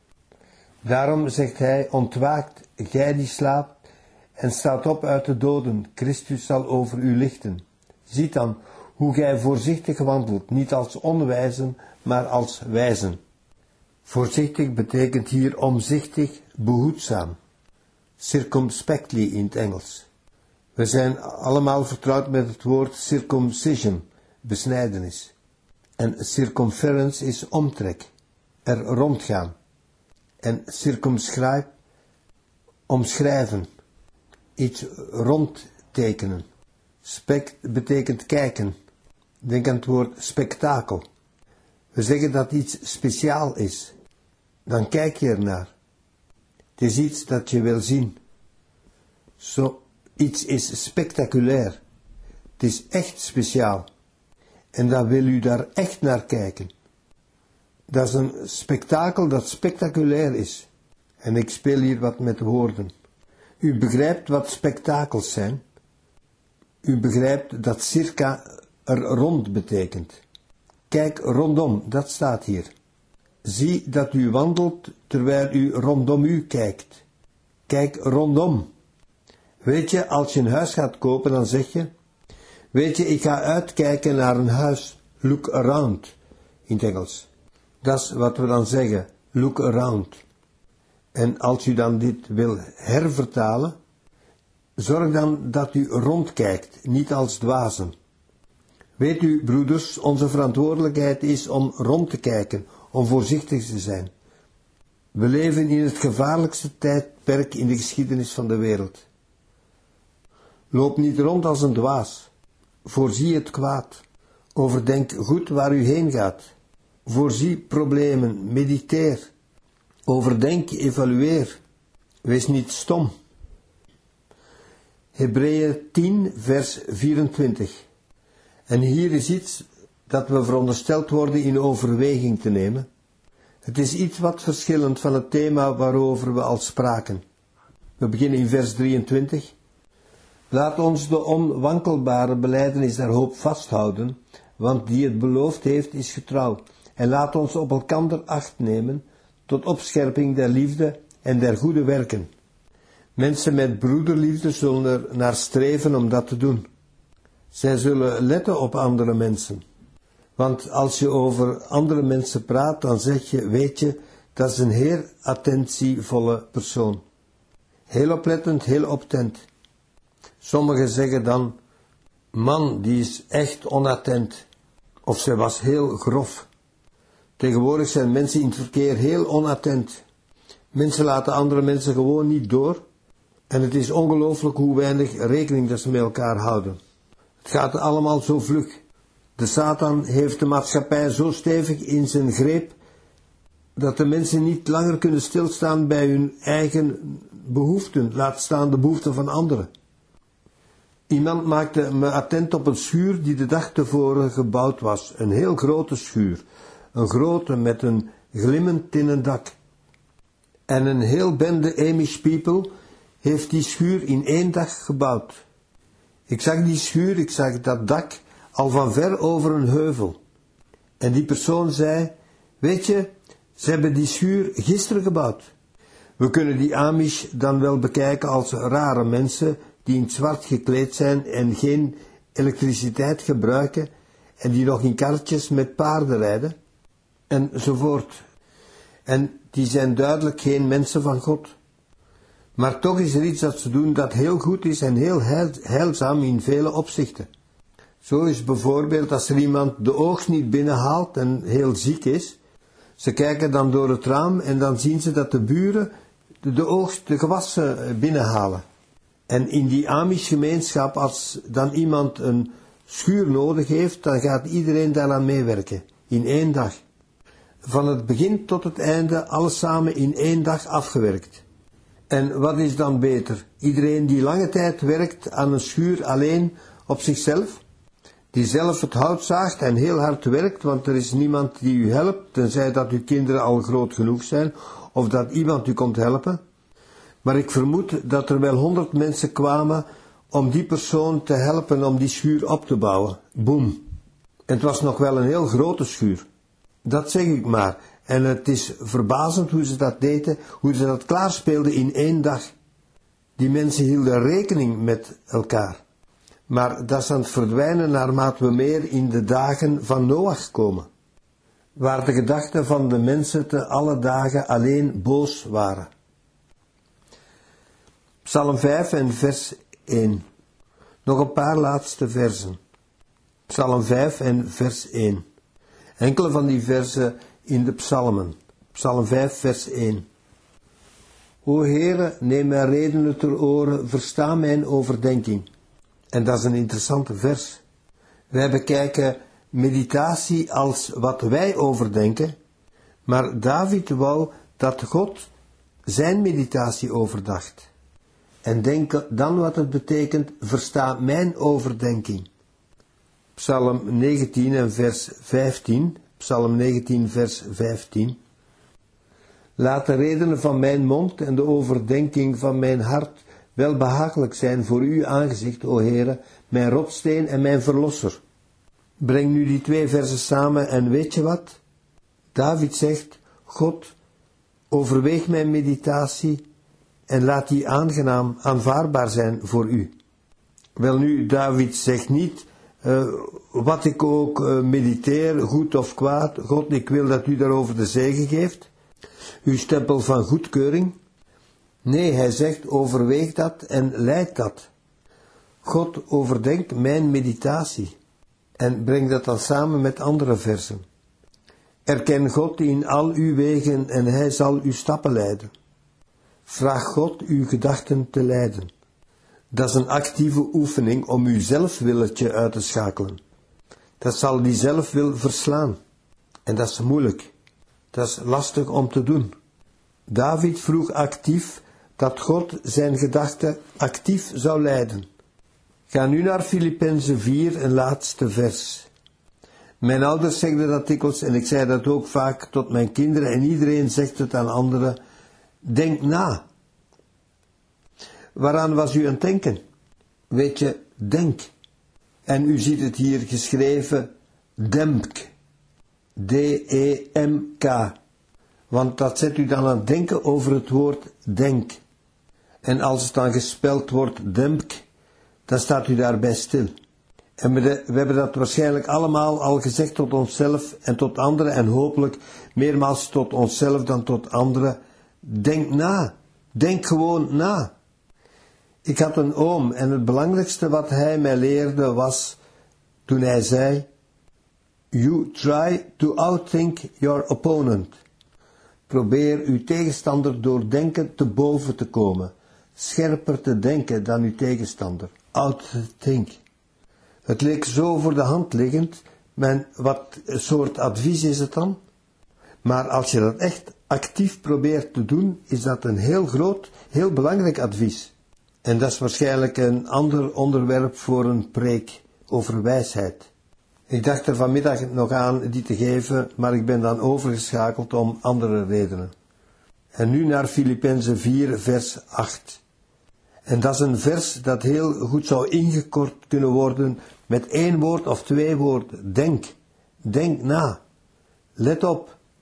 Daarom zegt hij, ontwaakt, gij die slaapt, en staat op uit de doden, Christus zal over u lichten. Ziet dan hoe gij voorzichtig wandelt, niet als onwijzen, maar als wijzen. Voorzichtig betekent hier omzichtig, behoedzaam. Circumspectly in het Engels. We zijn allemaal vertrouwd met het woord circumcision, besnijdenis. En circumference is omtrek, er rondgaan. En circumscribe, omschrijven, iets rondtekenen. Spect betekent kijken. Denk aan het woord spektakel. We zeggen dat iets speciaal is. Dan kijk je ernaar. Het is iets dat je wil zien. Zo, iets is spectaculair. Het is echt speciaal. En dan wil u daar echt naar kijken. Dat is een spektakel dat spectaculair is. En ik speel hier wat met woorden. U begrijpt wat spektakels zijn. U begrijpt dat circa er rond betekent. Kijk rondom, dat staat hier. Zie dat u wandelt terwijl u rondom u kijkt. Kijk rondom. Weet je, als je een huis gaat kopen, dan zeg je, weet je, ik ga uitkijken naar een huis. Look around, in het Engels. Dat is wat we dan zeggen, look around. En als u dan dit wil hervertalen, zorg dan dat u rondkijkt, niet als dwazen. Weet u, broeders, onze verantwoordelijkheid is om rond te kijken, om voorzichtig te zijn. We leven in het gevaarlijkste tijdperk in de geschiedenis van de wereld. Loop niet rond als een dwaas. Voorzie het kwaad. Overdenk goed waar u heen gaat. Voorzie problemen, mediteer. Overdenk, evalueer. Wees niet stom. Hebreeën tien, vers vierentwintig. En hier is iets dat we verondersteld worden in overweging te nemen. Het is iets wat verschillend van het thema waarover we al spraken. We beginnen in vers drieëntwintig. Laat ons de onwankelbare belijdenis der hoop vasthouden, want die het beloofd heeft is getrouw. En laat ons op elkander acht nemen, tot opscherping der liefde en der goede werken. Mensen met broederliefde zullen er naar streven om dat te doen. Zij zullen letten op andere mensen. Want als je over andere mensen praat, dan zeg je, weet je, dat is een heel attentievolle persoon. Heel oplettend, heel optent. Sommigen zeggen dan, man, die is echt onattent. Of zij was heel grof. Tegenwoordig zijn mensen in het verkeer heel onattent. Mensen laten andere mensen gewoon niet door. En het is ongelooflijk hoe weinig rekening dat ze met elkaar houden. Het gaat allemaal zo vlug. De Satan heeft de maatschappij zo stevig in zijn greep, dat de mensen niet langer kunnen stilstaan bij hun eigen behoeften, laat staan de behoeften van anderen. Iemand maakte me attent op een schuur die de dag tevoren gebouwd was. Een heel grote schuur. Een grote met een glimmend tinnen dak. En een heel bende Amish people heeft die schuur in één dag gebouwd. Ik zag die schuur, ik zag dat dak al van ver over een heuvel. En die persoon zei, weet je, Ze hebben die schuur gisteren gebouwd. We kunnen die Amish dan wel bekijken als rare mensen die in het zwart gekleed zijn en geen elektriciteit gebruiken en die nog in karretjes met paarden rijden, enzovoort. En die zijn duidelijk geen mensen van God. Maar toch is er iets dat ze doen dat heel goed is en heel heil, heilzaam in vele opzichten. Zo is bijvoorbeeld als er iemand de oogst niet binnenhaalt en heel ziek is, ze kijken dan door het raam en dan zien ze dat de buren de, de oogst, de gewassen binnenhalen. En in die Amish-gemeenschap, als dan iemand een schuur nodig heeft, dan gaat iedereen daaraan meewerken, in één dag. Van het begin tot het einde, alles samen in één dag afgewerkt. En wat is dan beter? Iedereen die lange tijd werkt aan een schuur alleen op zichzelf, die zelf het hout zaagt en heel hard werkt, want er is niemand die u helpt, tenzij dat uw kinderen al groot genoeg zijn, of dat iemand u komt helpen. Maar ik vermoed dat er wel honderd mensen kwamen om die persoon te helpen om die schuur op te bouwen. Boom. En het was nog wel een heel grote schuur. Dat zeg ik maar. En het is verbazend hoe ze dat deden, hoe ze dat klaarspeelden in één dag. Die mensen hielden rekening met elkaar. Maar dat is aan het verdwijnen naarmate we meer in de dagen van Noach komen. Waar de gedachten van de mensen te alle dagen alleen boos waren. Psalm vijf en vers één. Nog een paar laatste versen. Psalm vijf en vers één. Enkele van die versen in de psalmen. Psalm vijf vers één. O Heere, neem mijn redenen ter oren, versta mijn overdenking. En dat is een interessante vers. Wij bekijken meditatie als wat wij overdenken, maar David wou dat God zijn meditatie overdacht. En denk dan wat het betekent, versta mijn overdenking. Psalm negentien en vers vijftien. Psalm negentien vers vijftien. Laat de redenen van mijn mond en de overdenking van mijn hart wel behagelijk zijn voor uw aangezicht, o Heere, mijn rotsteen en mijn verlosser. Breng nu die twee versen samen en weet je wat? David zegt, God, overweeg mijn meditatie en laat die aangenaam, aanvaardbaar zijn voor u. Welnu, David zegt niet, uh, wat ik ook uh, mediteer, goed of kwaad, God, ik wil dat u daarover de zegen geeft, uw stempel van goedkeuring. Nee, hij zegt, overweeg dat en leid dat. God, overdenk mijn meditatie en breng dat dan samen met andere versen. Erken God in al uw wegen en hij zal uw stappen leiden. Vraag God uw gedachten te leiden. Dat is een actieve oefening om uw zelfwilletje uit te schakelen. Dat zal die zelfwil verslaan. En dat is moeilijk. Dat is lastig om te doen. David vroeg actief dat God zijn gedachten actief zou leiden. Ga nu naar Filippenzen vier, een laatste vers. Mijn ouders zeggen dat dikwijls, en ik zei dat ook vaak tot mijn kinderen, en iedereen zegt het aan anderen. Denk na. Waaraan was u aan het denken? Weet je, denk. En u ziet het hier geschreven, demk. D E M K. Want dat zet u dan aan het denken over het woord denk. En als het dan gespeld wordt demk, dan staat u daarbij stil. En we, de, we hebben dat waarschijnlijk allemaal al gezegd tot onszelf en tot anderen en hopelijk meermaals tot onszelf dan tot anderen. Denk na. Denk gewoon na. Ik had een oom en het belangrijkste wat hij mij leerde was toen hij zei, you try to outthink your opponent. Probeer uw tegenstander door denken te boven te komen. Scherper te denken dan uw tegenstander. Outthink. Het leek zo voor de hand liggend, maar wat soort advies is het dan? Maar als je dat echt actief probeert te doen, is dat een heel groot, heel belangrijk advies. En dat is waarschijnlijk een ander onderwerp voor een preek over wijsheid. Ik dacht er vanmiddag nog aan die te geven, maar ik ben dan overgeschakeld om andere redenen. En nu naar Filippenzen vier, vers acht. En dat is een vers dat heel goed zou ingekort kunnen worden met één woord of twee woorden. Denk. Denk na. Let op.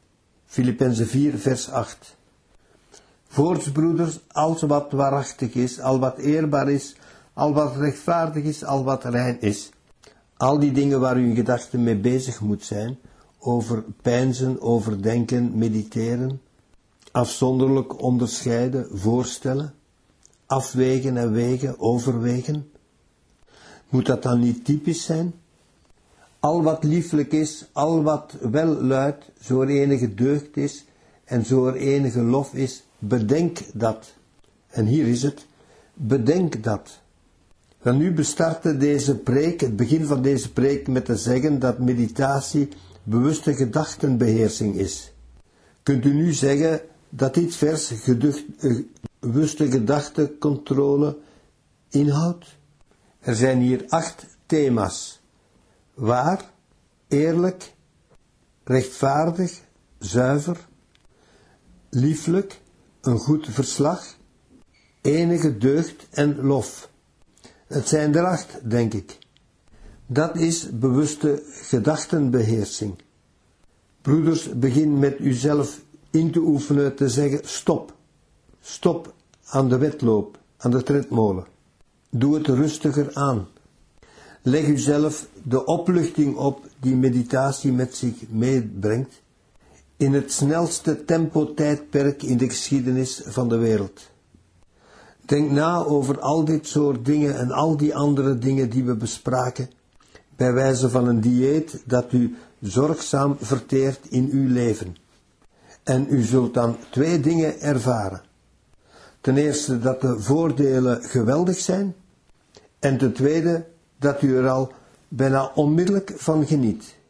Filippenzen vier, vers acht. Voorts, broeders, alles wat waarachtig is, al wat eerbaar is, al wat rechtvaardig is, al wat rein is. Al die dingen waar uw gedachten mee bezig moet zijn, over peinzen, overdenken, mediteren, afzonderlijk onderscheiden, voorstellen, afwegen en wegen, overwegen. Moet dat dan niet typisch zijn? Al wat lieflijk is, al wat wel luidt, zo er enige deugd is en zo er enige lof is, bedenk dat. En hier is het, bedenk dat. Dan nu bestartte deze preek, het begin van deze preek, met te zeggen dat meditatie bewuste gedachtenbeheersing is. Kunt u nu zeggen dat dit vers geducht, uh, bewuste gedachtencontrole inhoudt? Er zijn hier acht thema's. Waar, eerlijk, rechtvaardig, zuiver, lieflijk, een goed verslag, enige deugd en lof. Het zijn er acht, denk ik. Dat is bewuste gedachtenbeheersing. Broeders, begin met uzelf in te oefenen te zeggen stop. Stop aan de wedloop, aan de tredmolen. Doe het rustiger aan. Leg uzelf de opluchting op die meditatie met zich meebrengt in het snelste tempotijdperk in de geschiedenis van de wereld. Denk na over al dit soort dingen en al die andere dingen die we bespraken, bij wijze van een dieet dat u zorgzaam verteert in uw leven. En u zult dan twee dingen ervaren. Ten eerste dat de voordelen geweldig zijn, en ten tweede dat u er al bijna onmiddellijk van geniet.